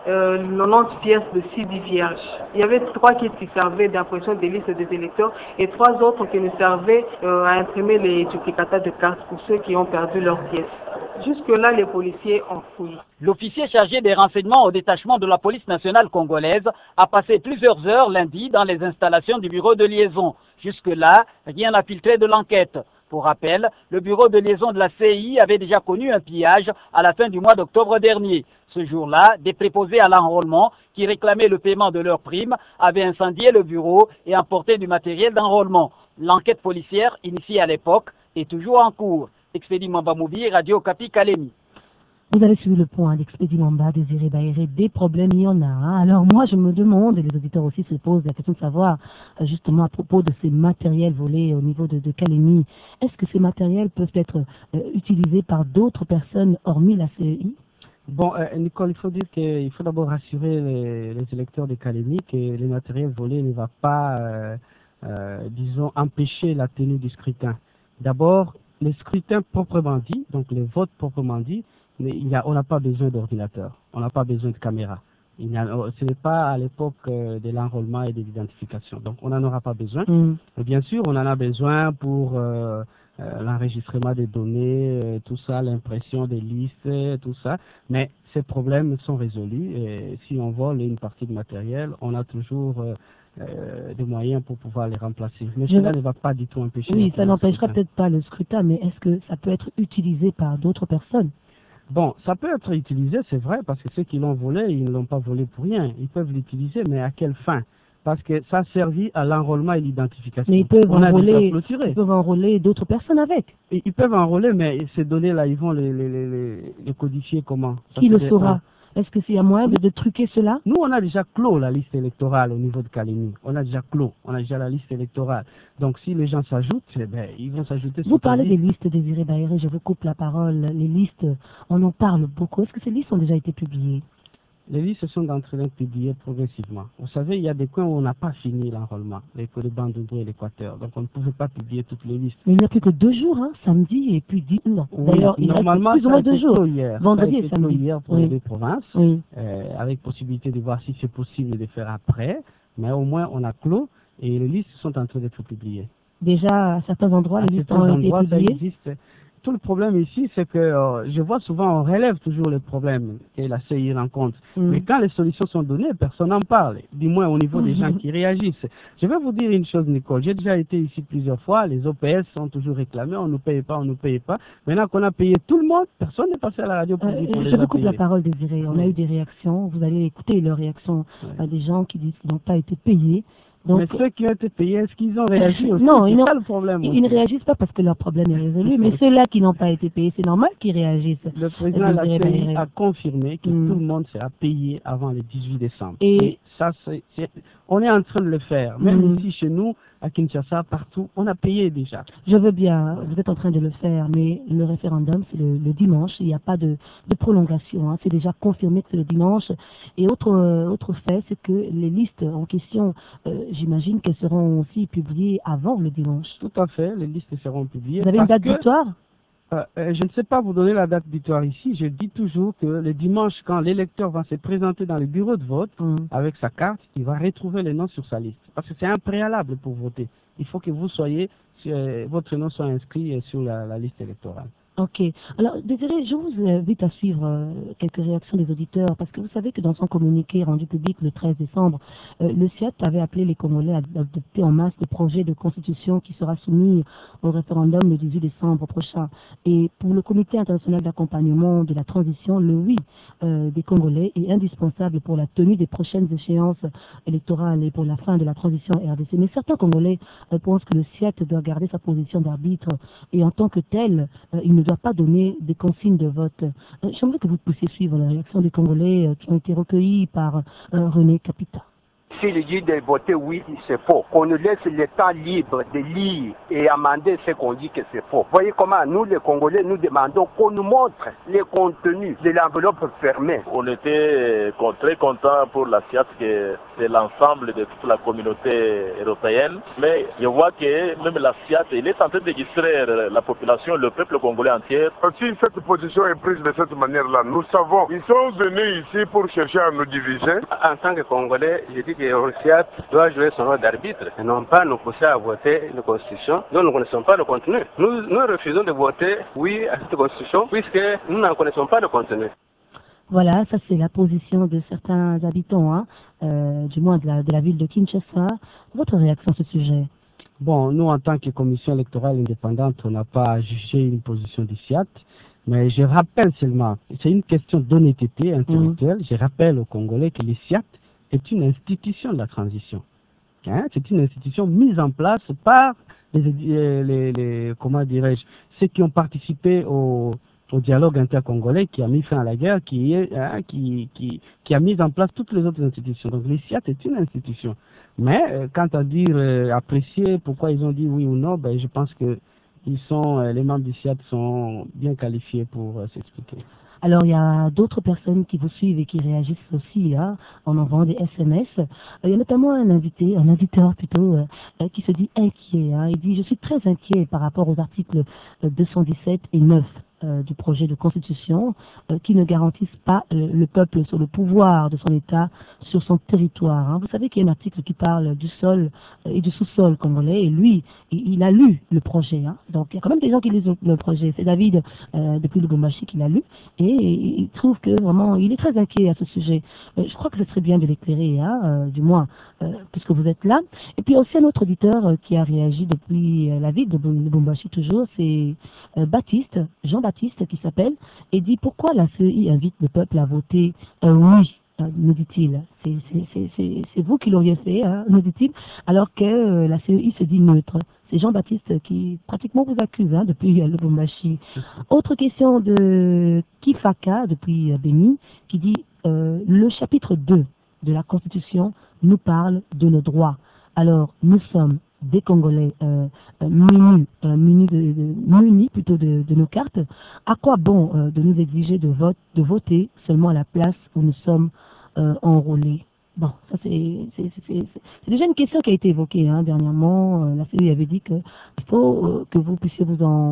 90 pièces de CD vierges. Il y avait 3 qui servaient d'impression des listes des électeurs et 3 autres qui nous servaient à imprimer les duplicata de cartes pour ceux qui ont perdu leurs pièces. Jusque-là, les policiers ont fouillé. L'officier chargé des renseignements au détachement de la police nationale congolaise a passé plusieurs heures lundi dans les installations du bureau de liaison. Jusque-là, rien n'a filtré de l'enquête. Pour rappel, le bureau de liaison de la CI avait déjà connu un pillage à la fin du mois d'octobre dernier. Ce jour-là, des préposés à l'enrôlement qui réclamaient le paiement de leurs primes avaient incendié le bureau et emporté du matériel d'enrôlement. L'enquête policière, initiée à l'époque, est toujours en cours. Expédie Mamba Moubi, Radio Okapi Kalemi. Vous avez suivi le point d'Expédie Mamba, Désiré Baéré, des problèmes, il y en a. Alors moi, je me demande, et les auditeurs aussi se posent la question de savoir, justement à propos de ces matériels volés au niveau de Kalemi, est-ce que ces matériels peuvent être utilisés par d'autres personnes hormis la CEI? Bon, Nicole, il faut dire qu'il faut d'abord rassurer les électeurs de Kalemi que les matériels volés ne va pas, disons, empêcher la tenue du scrutin. D'abord, les scrutins proprement dit, donc les votes proprement dit, on n'a pas besoin d'ordinateur, on n'a pas besoin de caméra. Ce n'est pas à l'époque de l'enrôlement et de l'identification. Donc, on n'en aura pas besoin. Et bien sûr, on en a besoin pour l'enregistrement des données, tout ça, l'impression des listes, tout ça. Mais ces problèmes sont résolus. Et si on vole une partie du matériel, on a toujours des moyens pour pouvoir les remplacer. Mais cela ne va pas du tout empêcher. Oui, ça n'empêchera peut-être pas le scrutin, mais est-ce que ça peut être utilisé par d'autres personnes? Bon, ça peut être utilisé, c'est vrai, parce que ceux qui l'ont volé, ils ne l'ont pas volé pour rien. Ils peuvent l'utiliser, mais à quelle fin? Parce que ça servit à l'enrôlement et l'identification. Mais ils peuvent enrôler d'autres personnes avec. Ils peuvent enrôler, mais ces données-là, ils vont les codifier comment? Qui le saura? Est-ce que s'il y a moyen de truquer cela? Nous, on a déjà clos la liste électorale au niveau de Kalemi. On a déjà clos. On a déjà la liste électorale. Donc, si les gens s'ajoutent, ils vont s'ajouter. Vous parlez des listes, Désiré Bahéré, je vous coupe la parole. Les listes, on en parle beaucoup. Est-ce que ces listes ont déjà été publiées? Les listes sont en train d'être publiées progressivement. Vous savez, il y a des coins où on n'a pas fini l'enrôlement, les Bandundu et l'Équateur. Donc, on ne pouvait pas publier toutes les listes. Mais il n'y a plus que 2 jours, hein, samedi et puis non. Oui, d'ailleurs, normalement, plus ou moins 2 jours. Vendredi et samedi. Hier pour les 2 provinces, avec possibilité de voir si c'est possible de faire après. Mais au moins, on a clos et les listes sont en train d'être publiées. Déjà, à certains endroits, les listes ont été publiées. Tout le problème ici, c'est que je vois souvent, on relève toujours les problèmes que la CI rencontre. Mais quand les solutions sont données, personne n'en parle, du moins au niveau des gens qui réagissent. Je vais vous dire une chose, Nicole. J'ai déjà été ici plusieurs fois. Les OPS sont toujours réclamés. On ne nous paye pas, on ne nous paye pas. Maintenant qu'on a payé tout le monde, personne n'est passé à la radio pour dire qu'on les a payés. Je vous coupe la parole, Désiré. On a eu des réactions. Vous allez écouter leurs réactions à des gens qui disent qu'ils n'ont pas été payés. Donc, mais ceux qui ont été payés, est-ce qu'ils ont réagi aussi? Non, c'est pas le problème. Ils ne réagissent pas parce que leur problème est résolu, mais ceux-là qui n'ont pas été payés, c'est normal qu'ils réagissent. Le président de la CI a confirmé que tout le monde sera payé avant le 18 décembre. Et ça, on est en train de le faire. Même ici, chez nous, à Kinshasa, partout, on a payé déjà. Je veux bien, vous êtes en train de le faire, mais le référendum, c'est le dimanche. Il n'y a pas de prolongation. Hein. C'est déjà confirmé que c'est le dimanche. Et autre fait, c'est que les listes en question, j'imagine qu'elles seront aussi publiées avant le dimanche. Tout à fait, les listes seront publiées. Vous avez une date butoir? Je ne sais pas vous donner la date butoir ici. Je dis toujours que le dimanche, quand l'électeur va se présenter dans le bureau de vote avec sa carte, il va retrouver les noms sur sa liste. Parce que c'est un préalable pour voter. Il faut que vous votre nom soit inscrit sur la liste électorale. Ok. Alors, Désiré, je vous invite à suivre quelques réactions des auditeurs, parce que vous savez que dans son communiqué rendu public le 13 décembre, le CIAT avait appelé les Congolais à adopter en masse le projet de constitution qui sera soumis au référendum le 18 décembre prochain. Et pour le Comité international d'accompagnement de la transition, le oui des Congolais est indispensable pour la tenue des prochaines échéances électorales et pour la fin de la transition RDC. Mais certains Congolais pensent que le CIAT doit garder sa position d'arbitre et en tant que tel, il ne doit pas donner des consignes de vote. J'aimerais que vous puissiez suivre la réaction des Congolais qui ont été recueillis par René Capita. S'il dit de voter oui, c'est faux. Qu'on nous laisse le temps libre de lire et amender ce qu'on dit que c'est faux. Voyez comment nous, les Congolais, nous demandons qu'on nous montre les contenus de l'enveloppe fermée. On était très contents pour la CIAT, que c'est l'ensemble de toute la communauté européenne. Mais je vois que même la CIAT, elle est en train de distraire la population, le peuple congolais entier. Si cette position est prise de cette manière-là, nous savons, ils sont venus ici pour chercher à nous diviser. En tant que Congolais, je dis que le CIAT doit jouer son rôle d'arbitre et non pas nous pousser à voter la Constitution dont nous ne connaissons pas le contenu. Nous refusons de voter oui à cette Constitution puisque nous n'en connaissons pas le contenu. Voilà, ça c'est la position de certains habitants, du moins de la ville de Kinshasa. Votre réaction à ce sujet? Bon, nous en tant que commission électorale indépendante, on n'a pas jugé une position du CIAT. Mais je rappelle seulement, c'est une question d'honnêteté intellectuelle, je rappelle aux Congolais que le CIAT est une institution de la transition. C'est une institution mise en place par comment dirais-je, ceux qui ont participé au dialogue intercongolais qui a mis fin à la guerre, qui a mis en place toutes les autres institutions. Donc le CIAT est une institution. Mais quant à dire apprécier pourquoi ils ont dit oui ou non, ben, je pense que les membres du CIAT sont bien qualifiés pour s'expliquer. Alors, il y a d'autres personnes qui vous suivent et qui réagissent aussi, en envoyant des SMS. Il y a notamment un auditeur plutôt, qui se dit inquiet. Il dit, je suis très inquiet par rapport aux articles 217 et 9 du projet de constitution qui ne garantissent pas le peuple sur le pouvoir de son État, sur son territoire. Hein. Vous savez qu'il y a un article qui parle du sol et du sous-sol congolais, et lui, il a lu le projet. Hein. Donc il y a quand même des gens qui lisent le projet. C'est David, depuis Lubumbashi, qui l'a lu, et il trouve que vraiment, il est très inquiet à ce sujet. Je crois que ce serait bien de l'éclairer, hein, du moins, puisque vous êtes là. Et puis aussi un autre auditeur qui a réagi depuis la ville de Lubumbashi toujours, c'est Baptiste, Jean-Baptiste qui s'appelle, et dit pourquoi la CEI invite le peuple à voter oui, nous dit-il. C'est vous qui l'auriez fait, hein, nous dit-il, alors que la CEI se dit neutre. C'est Jean-Baptiste qui pratiquement vous accuse hein, depuis Lubumbashi. Autre question de Kifaka depuis Béni qui dit le chapitre 2 de la Constitution nous parle de nos droits. Alors nous sommes des Congolais munis plutôt de nos cartes. À quoi bon de nous exiger de voter seulement à la place où nous sommes enrôlés? Bon, ça c'est déjà une question qui a été évoquée hein, dernièrement. La CEI avait dit qu'il faut que vous puissiez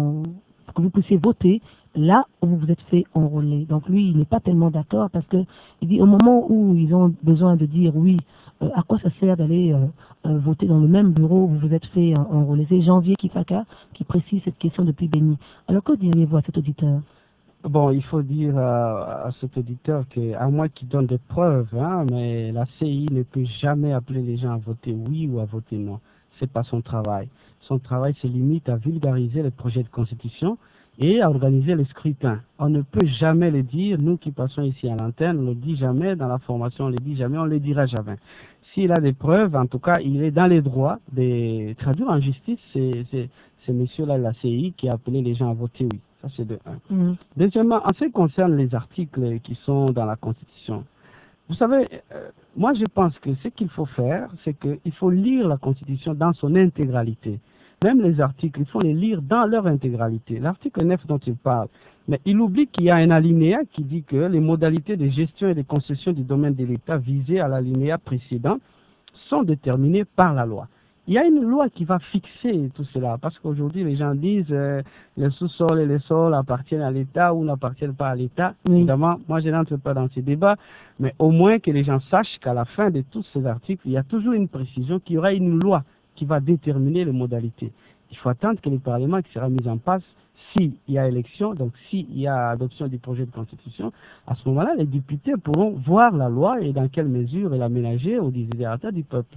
voter là où vous vous êtes fait enrôler. Donc lui, il n'est pas tellement d'accord parce que il dit au moment où ils ont besoin de dire oui, à quoi ça sert d'aller voter dans le même bureau où vous vous êtes fait enrôler? C'est Janvier Kifaka qui précise cette question depuis Béni. Alors que diriez-vous à cet auditeur? Bon, il faut dire à cet auditeur qu'à moins qu'il donne des preuves, hein, mais la CI ne peut jamais appeler les gens à voter oui ou à voter non. C'est pas son travail. Son travail se limite à vulgariser les projets de constitution et à organiser le scrutin. On ne peut jamais le dire, nous qui passons ici à l'antenne, on ne le dit jamais, dans la formation on ne le dit jamais, on ne le dira jamais. S'il a des preuves, en tout cas, il est dans les droits de traduire en justice ces messieurs-là de la CI qui a appelé les gens à voter oui. Ça, c'est de 1. Deuxièmement, en ce qui concerne les articles qui sont dans la Constitution, vous savez, moi je pense que ce qu'il faut faire, c'est qu'il faut lire la Constitution dans son intégralité. Même les articles, il faut les lire dans leur intégralité. L'article 9 dont il parle, mais il oublie qu'il y a un alinéa qui dit que les modalités de gestion et de concession du domaine de l'État visées à l'alinéa précédent sont déterminées par la loi. Il y a une loi qui va fixer tout cela, parce qu'aujourd'hui les gens disent les sous-sols et les sols appartiennent à l'État ou n'appartiennent pas à l'État. Évidemment, moi je n'entre pas dans ces débats, mais au moins que les gens sachent qu'à la fin de tous ces articles, il y a toujours une précision qu'il y aura une loi qui va déterminer les modalités. Il faut attendre que le Parlement qui sera mis en place, s'il y a élection, donc s'il y a adoption du projet de constitution, à ce moment-là, les députés pourront voir la loi et dans quelle mesure elle aménager aux désiderata du peuple.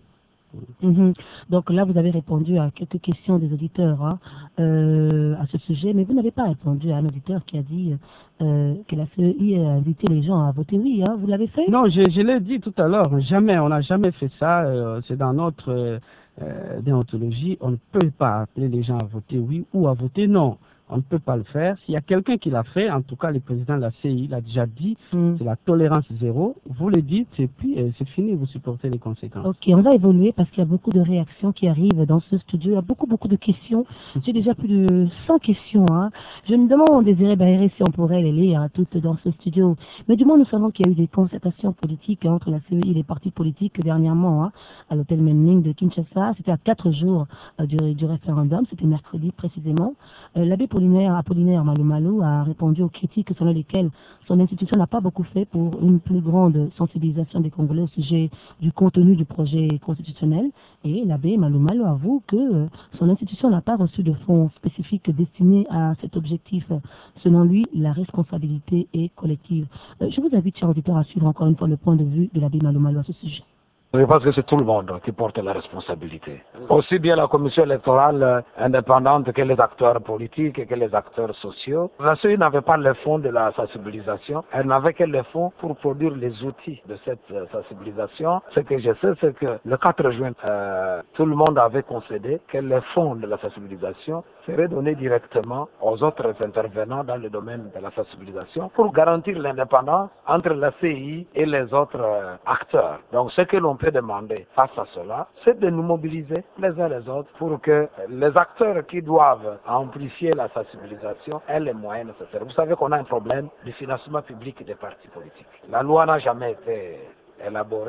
Donc là, vous avez répondu à quelques questions des auditeurs hein, à ce sujet, mais vous n'avez pas répondu à un auditeur qui a dit que la CEI a invité les gens à voter oui. Hein. Vous l'avez fait? Non, je l'ai dit tout à l'heure. Jamais, on n'a jamais fait ça. C'est dans notre déontologie. On ne peut pas appeler les gens à voter oui ou à voter non. On ne peut pas le faire. S'il y a quelqu'un qui l'a fait, en tout cas le président de la CI l'a déjà dit, c'est la tolérance zéro. Vous le dites et puis c'est fini, vous supportez les conséquences. Ok, on va évoluer parce qu'il y a beaucoup de réactions qui arrivent dans ce studio. Il y a beaucoup de questions. J'ai déjà plus de 100 questions. Hein. Je me demande, Désiré Bahéré, si on pourrait les lire toutes dans ce studio. Mais du moins, nous savons qu'il y a eu des concertations politiques entre la CEI et les partis politiques dernièrement hein, à l'hôtel Menning de Kinshasa. C'était à 4 jours du référendum. C'était mercredi précisément. L'abbé Apollinaire Malou a répondu aux critiques selon lesquelles son institution n'a pas beaucoup fait pour une plus grande sensibilisation des Congolais au sujet du contenu du projet constitutionnel. Et l'abbé Malou avoue que son institution n'a pas reçu de fonds spécifiques destinés à cet objectif. Selon lui, la responsabilité est collective. Je vous invite, chers auditeurs, à suivre encore une fois le point de vue de l'abbé Malou à ce sujet. Je pense que c'est tout le monde qui porte la responsabilité. Aussi bien la commission électorale indépendante que les acteurs politiques et que les acteurs sociaux. La CEI n'avait pas les fonds de la sensibilisation, elle n'avait que les fonds pour produire les outils de cette sensibilisation. Ce que je sais, c'est que le 4 juin, tout le monde avait concédé que les fonds de la sensibilisation seraient donnés directement aux autres intervenants dans le domaine de la sensibilisation pour garantir l'indépendance entre la CEI et les autres acteurs. Donc ce que l'on peut demander face à cela, c'est de nous mobiliser les uns les autres pour que les acteurs qui doivent amplifier la sensibilisation aient les moyens nécessaires. Vous savez qu'on a un problème de financement public des partis politiques. La loi n'a jamais été élaborée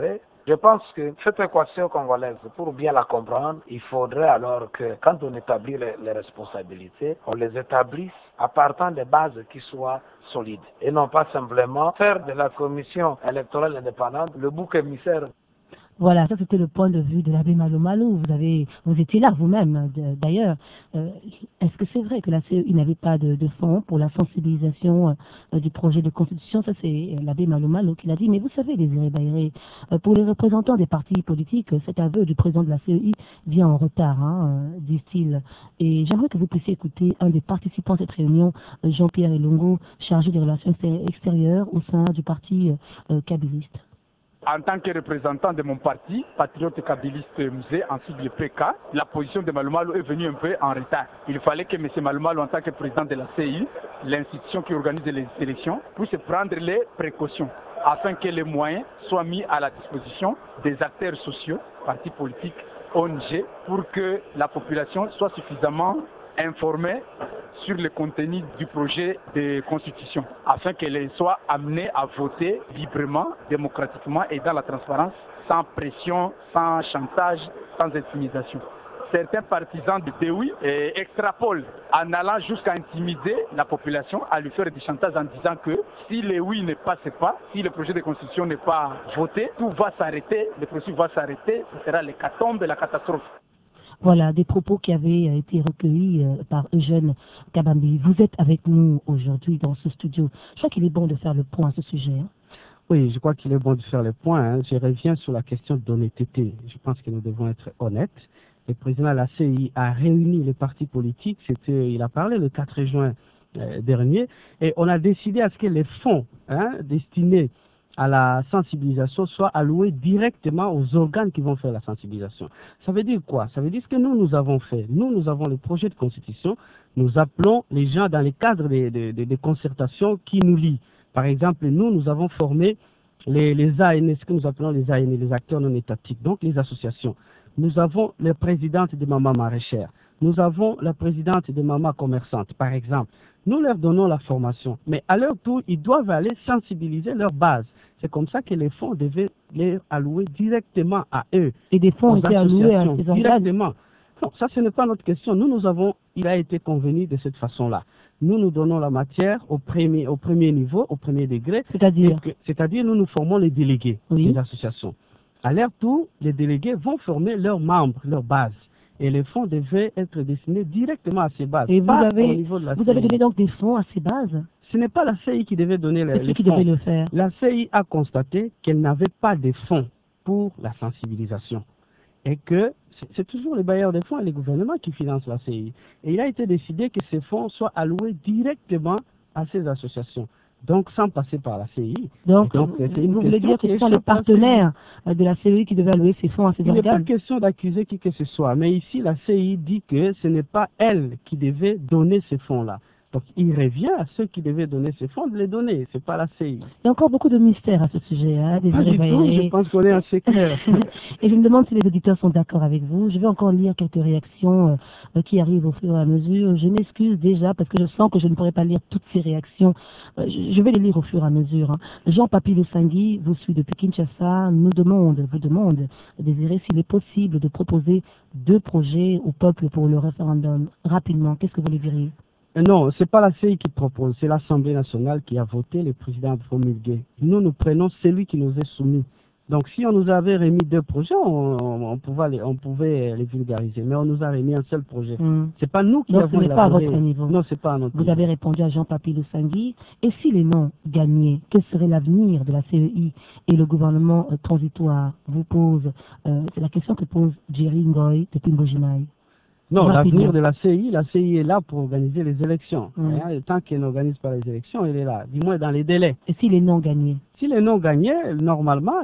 Je pense que cette équation congolaise, pour bien la comprendre, il faudrait alors que quand on établit les responsabilités, on les établisse à partant de bases qui soient solides et non pas simplement faire de la commission électorale indépendante le bouc émissaire. Voilà, ça c'était le point de vue de l'abbé Malo Malo. Vous étiez là vous-même d'ailleurs. Est-ce que c'est vrai que la CEI n'avait pas de fonds pour la sensibilisation du projet de constitution? Ça c'est l'abbé Malo Malo qui l'a dit. Mais vous savez, Désiré Bayré, pour les représentants des partis politiques, cet aveu du président de la CEI vient en retard, disent-ils. Et j'aimerais que vous puissiez écouter un des participants à cette réunion, Jean-Pierre Elongo, chargé des relations extérieures au sein du parti kabyliste. En tant que représentant de mon parti, Patriote Kabiliste Musée, en sigle PK, la position de Malo Malo est venue un peu en retard. Il fallait que M. Malo Malo, en tant que président de la CEI, l'institution qui organise les élections, puisse prendre les précautions afin que les moyens soient mis à la disposition des acteurs sociaux, partis politiques, ONG, pour que la population soit suffisamment informée sur le contenu du projet de constitution, afin qu'elle soit amenée à voter librement, démocratiquement et dans la transparence, sans pression, sans chantage, sans intimidation. Certains partisans de Déoui extrapolent en allant jusqu'à intimider la population, à lui faire du chantage en disant que si le oui ne passe pas, si le projet de constitution n'est pas voté, tout va s'arrêter, le processus va s'arrêter, ce sera l'hécatombe, la catastrophe. Voilà, des propos qui avaient été recueillis par Eugène Kabambi. Vous êtes avec nous aujourd'hui dans ce studio. Je crois qu'il est bon de faire le point à ce sujet. Oui, je crois qu'il est bon de faire le point. Je reviens sur la question d'honnêteté. Je pense que nous devons être honnêtes. Le président de la CEI a réuni les partis politiques. Il a parlé le 4 juin dernier. Et on a décidé à ce que les fonds destinés à la sensibilisation soit alloué directement aux organes qui vont faire la sensibilisation. Ça veut dire quoi? Ça veut dire ce que nous avons fait. Nous avons le projet de constitution. Nous appelons les gens dans les cadres des concertations qui nous lient. Par exemple, nous avons formé les AN, ce que nous appelons les AN, les acteurs non étatiques, donc les associations. Nous avons la présidente de Maman Maraîchère. Nous avons la présidente de Maman Commerçante, par exemple. Nous leur donnons la formation, mais à leur tour, ils doivent aller sensibiliser leur base. C'est comme ça que les fonds devaient les allouer directement à eux. Et des fonds ont été alloués à ces organes directement. Non, ça ce n'est pas notre question. Il a été convenu de cette façon-là. Nous donnons la matière au premier niveau, au premier degré. C'est-à-dire nous formons les délégués des associations. À leur tour, les délégués vont former leurs membres, leur base. Et les fonds devaient être destinés directement à ces bases. Et vous avez donné donc des fonds à ces bases? Ce n'est pas la CEI qui devait donner les fonds. Qui devait le faire? La CEI a constaté qu'elle n'avait pas de fonds pour la sensibilisation. Et que c'est toujours les bailleurs de fonds et les gouvernements qui financent la CEI. Et il a été décidé que ces fonds soient alloués directement à ces associations. Donc, sans passer par la CEI. Donc vous voulez dire que ce sont les partenaires de la CEI qui devaient allouer ces fonds à ces organes? Il n'est pas question d'accuser qui que ce soit. Mais ici, la CEI dit que ce n'est pas elle qui devait donner ces fonds-là. Donc, il revient à ceux qui devaient donner ces fonds de les donner. Ce n'est pas la CEI. Il y a encore beaucoup de mystères à ce sujet. Pas du tout, je pense qu'on est assez clair. Et je me demande si les auditeurs sont d'accord avec vous. Je vais encore lire quelques réactions qui arrivent au fur et à mesure. Je m'excuse déjà parce que je sens que je ne pourrai pas lire toutes ces réactions. Je vais les lire au fur et à mesure. Jean-Papi Le Sangui vous suit depuis Kinshasa, vous demande, Désiré, s'il est possible de proposer 2 projets au peuple pour le référendum rapidement. Qu'est-ce que vous les diriez? Non, ce n'est pas la CEI qui propose, c'est l'Assemblée nationale qui a voté, le président a promulgué. Nous prenons celui qui nous est soumis. Donc si on nous avait remis 2 projets, on pouvait les vulgariser, mais on nous a remis un seul projet. C'est pas nous qui avons élaboré. Ce n'est pas à votre niveau. Non, c'est pas à notre niveau. Vous avez répondu à Jean-Papi Le Sangui. Et si les non gagnaient, quel serait l'avenir de la CEI et le gouvernement transitoire vous pose c'est la question que pose Jerry Ngoy depuis Mbojimai. Non, l'avenir de la CEI est là pour organiser les élections. Tant qu'elle n'organise pas les élections, elle est là, du moins dans les délais. Et si les non gagnaient? Si les non gagnaient, normalement,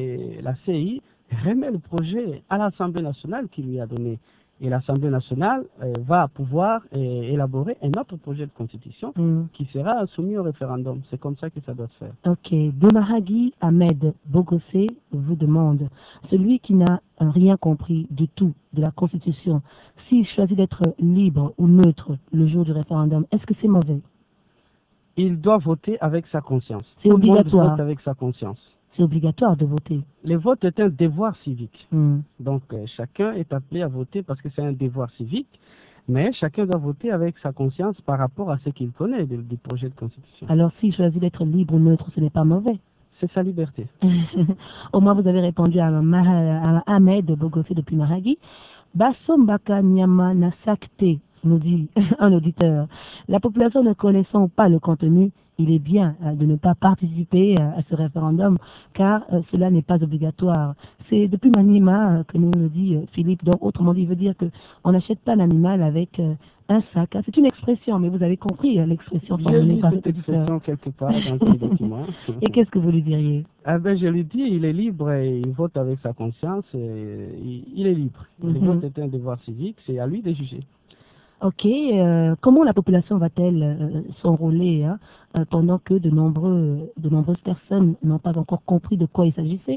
la CEI remet le projet à l'Assemblée nationale qui lui a donné. Et l'Assemblée nationale va pouvoir élaborer un autre projet de constitution qui sera soumis au référendum. C'est comme ça que ça doit se faire. Ok. Donahagi Ahmed Bogossé vous demande, celui qui n'a rien compris du tout de la constitution, s'il choisit d'être libre ou neutre le jour du référendum, est-ce que c'est mauvais? Il doit voter avec sa conscience. C'est obligatoire. Vote avec sa conscience. c'est obligatoire de voter. Le vote est un devoir civique. Donc, chacun est appelé à voter parce que c'est un devoir civique. Mais chacun doit voter avec sa conscience par rapport à ce qu'il connaît du projet de constitution. Alors, s'il choisit d'être libre ou neutre, ce n'est pas mauvais. C'est sa liberté. Au moins, vous avez répondu à Ahmed Bogossé depuis Maragui. Basombaka Nyama Nasakte, nous dit un auditeur. La population ne connaissant pas le contenu, il est bien de ne pas participer à ce référendum car cela n'est pas obligatoire. C'est depuis Manima que nous le dit Philippe. Donc, autrement dit, il veut dire qu'on n'achète pas l'animal avec un sac. C'est une expression, mais vous avez compris l'expression. J'ai lu cette expression quelque part dans le document. Et qu'est-ce que vous lui diriez? Je lui dis, il est libre et il vote avec sa conscience. Il est libre. Le vote est un devoir civique, c'est à lui de juger. Ok, comment la population va-t-elle s'enrôler pendant que de nombreuses personnes n'ont pas encore compris de quoi il s'agissait?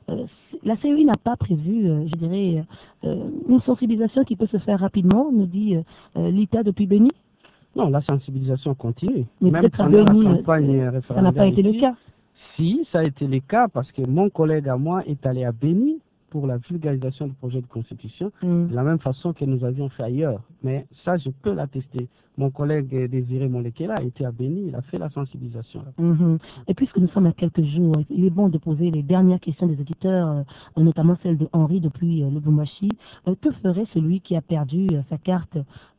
La CEI n'a pas prévu, je dirais, une sensibilisation qui peut se faire rapidement, nous dit l'ITA depuis Béni? Non, la sensibilisation continue. Mais même peut-être à Béni, ça n'a pas été le cas. Si, ça a été le cas parce que mon collègue à moi est allé à Béni pour la vulgarisation du projet de constitution, de la même façon que nous avions fait ailleurs. Mais ça, je peux l'attester. Mon collègue Désiré Molekela était à Béni, il a fait la sensibilisation. Et puisque nous sommes à quelques jours, il est bon de poser les dernières questions des auditeurs, notamment celle de Henri depuis le Boumachi. Que ferait celui qui a perdu sa carte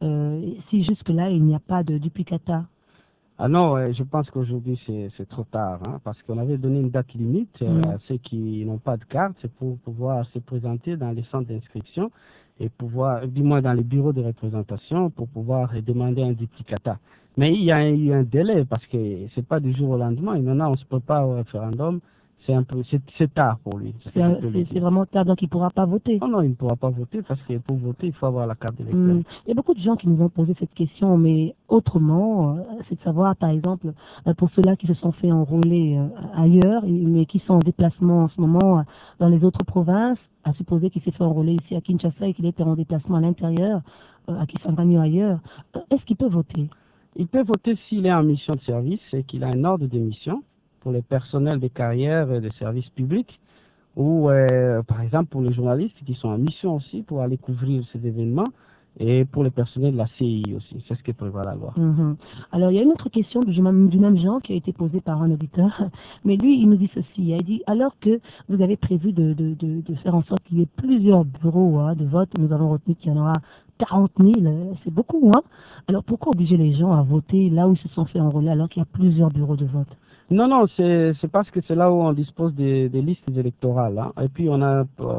si jusque-là il n'y a pas de duplicata? Ah non, je pense qu'aujourd'hui c'est trop tard, parce qu'on avait donné une date limite à ceux qui n'ont pas de carte, c'est pour pouvoir se présenter dans les centres d'inscription et pouvoir, du moins dans les bureaux de représentation, pour pouvoir demander un duplicata. Mais il y a eu un délai parce que c'est pas du jour au lendemain et maintenant on se prépare au référendum. C'est tard pour lui. C'est vraiment tard, donc il ne pourra pas voter. Non, il ne pourra pas voter parce que pour voter, il faut avoir la carte d'électeur. Il y a beaucoup de gens qui nous ont posé cette question, mais autrement, c'est de savoir, par exemple, pour ceux-là qui se sont fait enrôler ailleurs, mais qui sont en déplacement en ce moment dans les autres provinces, à supposer qu'il s'est fait enrôler ici à Kinshasa et qu'il était en déplacement à l'intérieur, à Kisangani ou ailleurs, est-ce qu'il peut voter? Il peut voter s'il est en mission de service et qu'il a un ordre de mission. Pour les personnels de carrière et de services publics, ou par exemple pour les journalistes qui sont en mission aussi pour aller couvrir ces événements, et pour les personnels de la CI aussi. C'est ce que prévoit la loi. Alors, il y a une autre question du même genre qui a été posée par un auditeur, mais lui, il nous dit ceci. Il dit, alors que vous avez prévu de faire en sorte qu'il y ait plusieurs bureaux de vote, nous avons retenu qu'il y en aura 40 000, c'est beaucoup, Alors, pourquoi obliger les gens à voter là où ils se sont fait enrôler alors qu'il y a plusieurs bureaux de vote? Non, c'est parce que c'est là où on dispose des listes électorales. Et puis on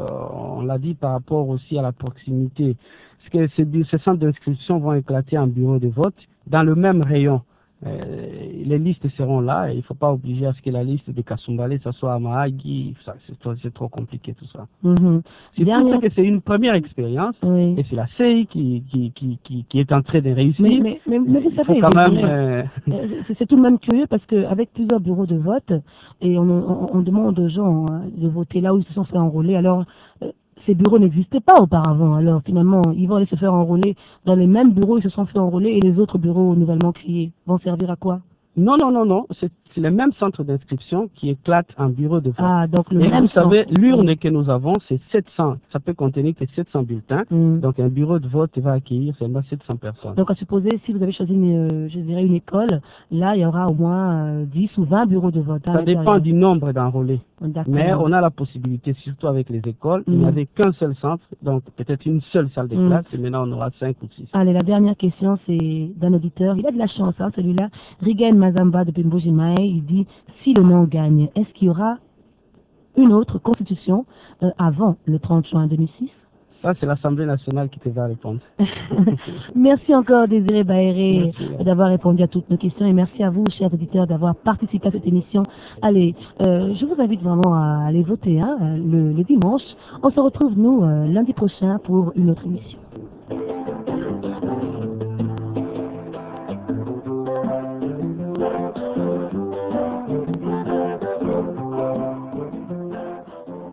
l'a dit par rapport aussi à la proximité. Parce que ces centres d'inscription vont éclater en bureau de vote dans le même rayon. Les listes seront là et il ne faut pas obliger à ce que la liste de Kasumbalé, ça soit à Mahagi, c'est trop compliqué tout ça. C'est pour que c'est une première expérience et c'est la CEI qui est en train de réussir. Mais vous savez, c'est tout de même curieux parce qu'avec plusieurs bureaux de vote et on demande aux gens de voter là où ils se sont fait enrôler, alors ces bureaux n'existaient pas auparavant. Alors finalement, ils vont aller se faire enrôler dans les mêmes bureaux où ils se sont fait enrôler et les autres bureaux nouvellement créés vont servir à quoi? Non. C'est le même centre d'inscription qui éclate en bureau de vote. Donc le et même vous savez, l'urne que nous avons, c'est 700. Ça peut contenir que 700 bulletins. Donc un bureau de vote va accueillir seulement 700 personnes. Donc à supposer, si vous avez choisi une école, là il y aura au moins 10 ou 20 bureaux de vote. Ça dépend du nombre d'enrôlés. Mais on a la possibilité, surtout avec les écoles, il n'y avait qu'un seul centre, donc peut-être une seule salle de classe, et maintenant on aura 5 ou 6. Allez, la dernière question, c'est d'un auditeur. Il a de la chance, celui-là. Rigen Mazamba de Pimbojimae, il dit, si le non gagne, est-ce qu'il y aura une autre constitution avant le 30 juin 2006? Ça, c'est l'Assemblée nationale qui te va répondre. Merci encore, Désiré Baéré, d'avoir répondu à toutes nos questions. Et merci à vous, chers auditeurs, d'avoir participé à cette émission. Allez, je vous invite vraiment à aller voter le dimanche. On se retrouve, nous, lundi prochain pour une autre émission.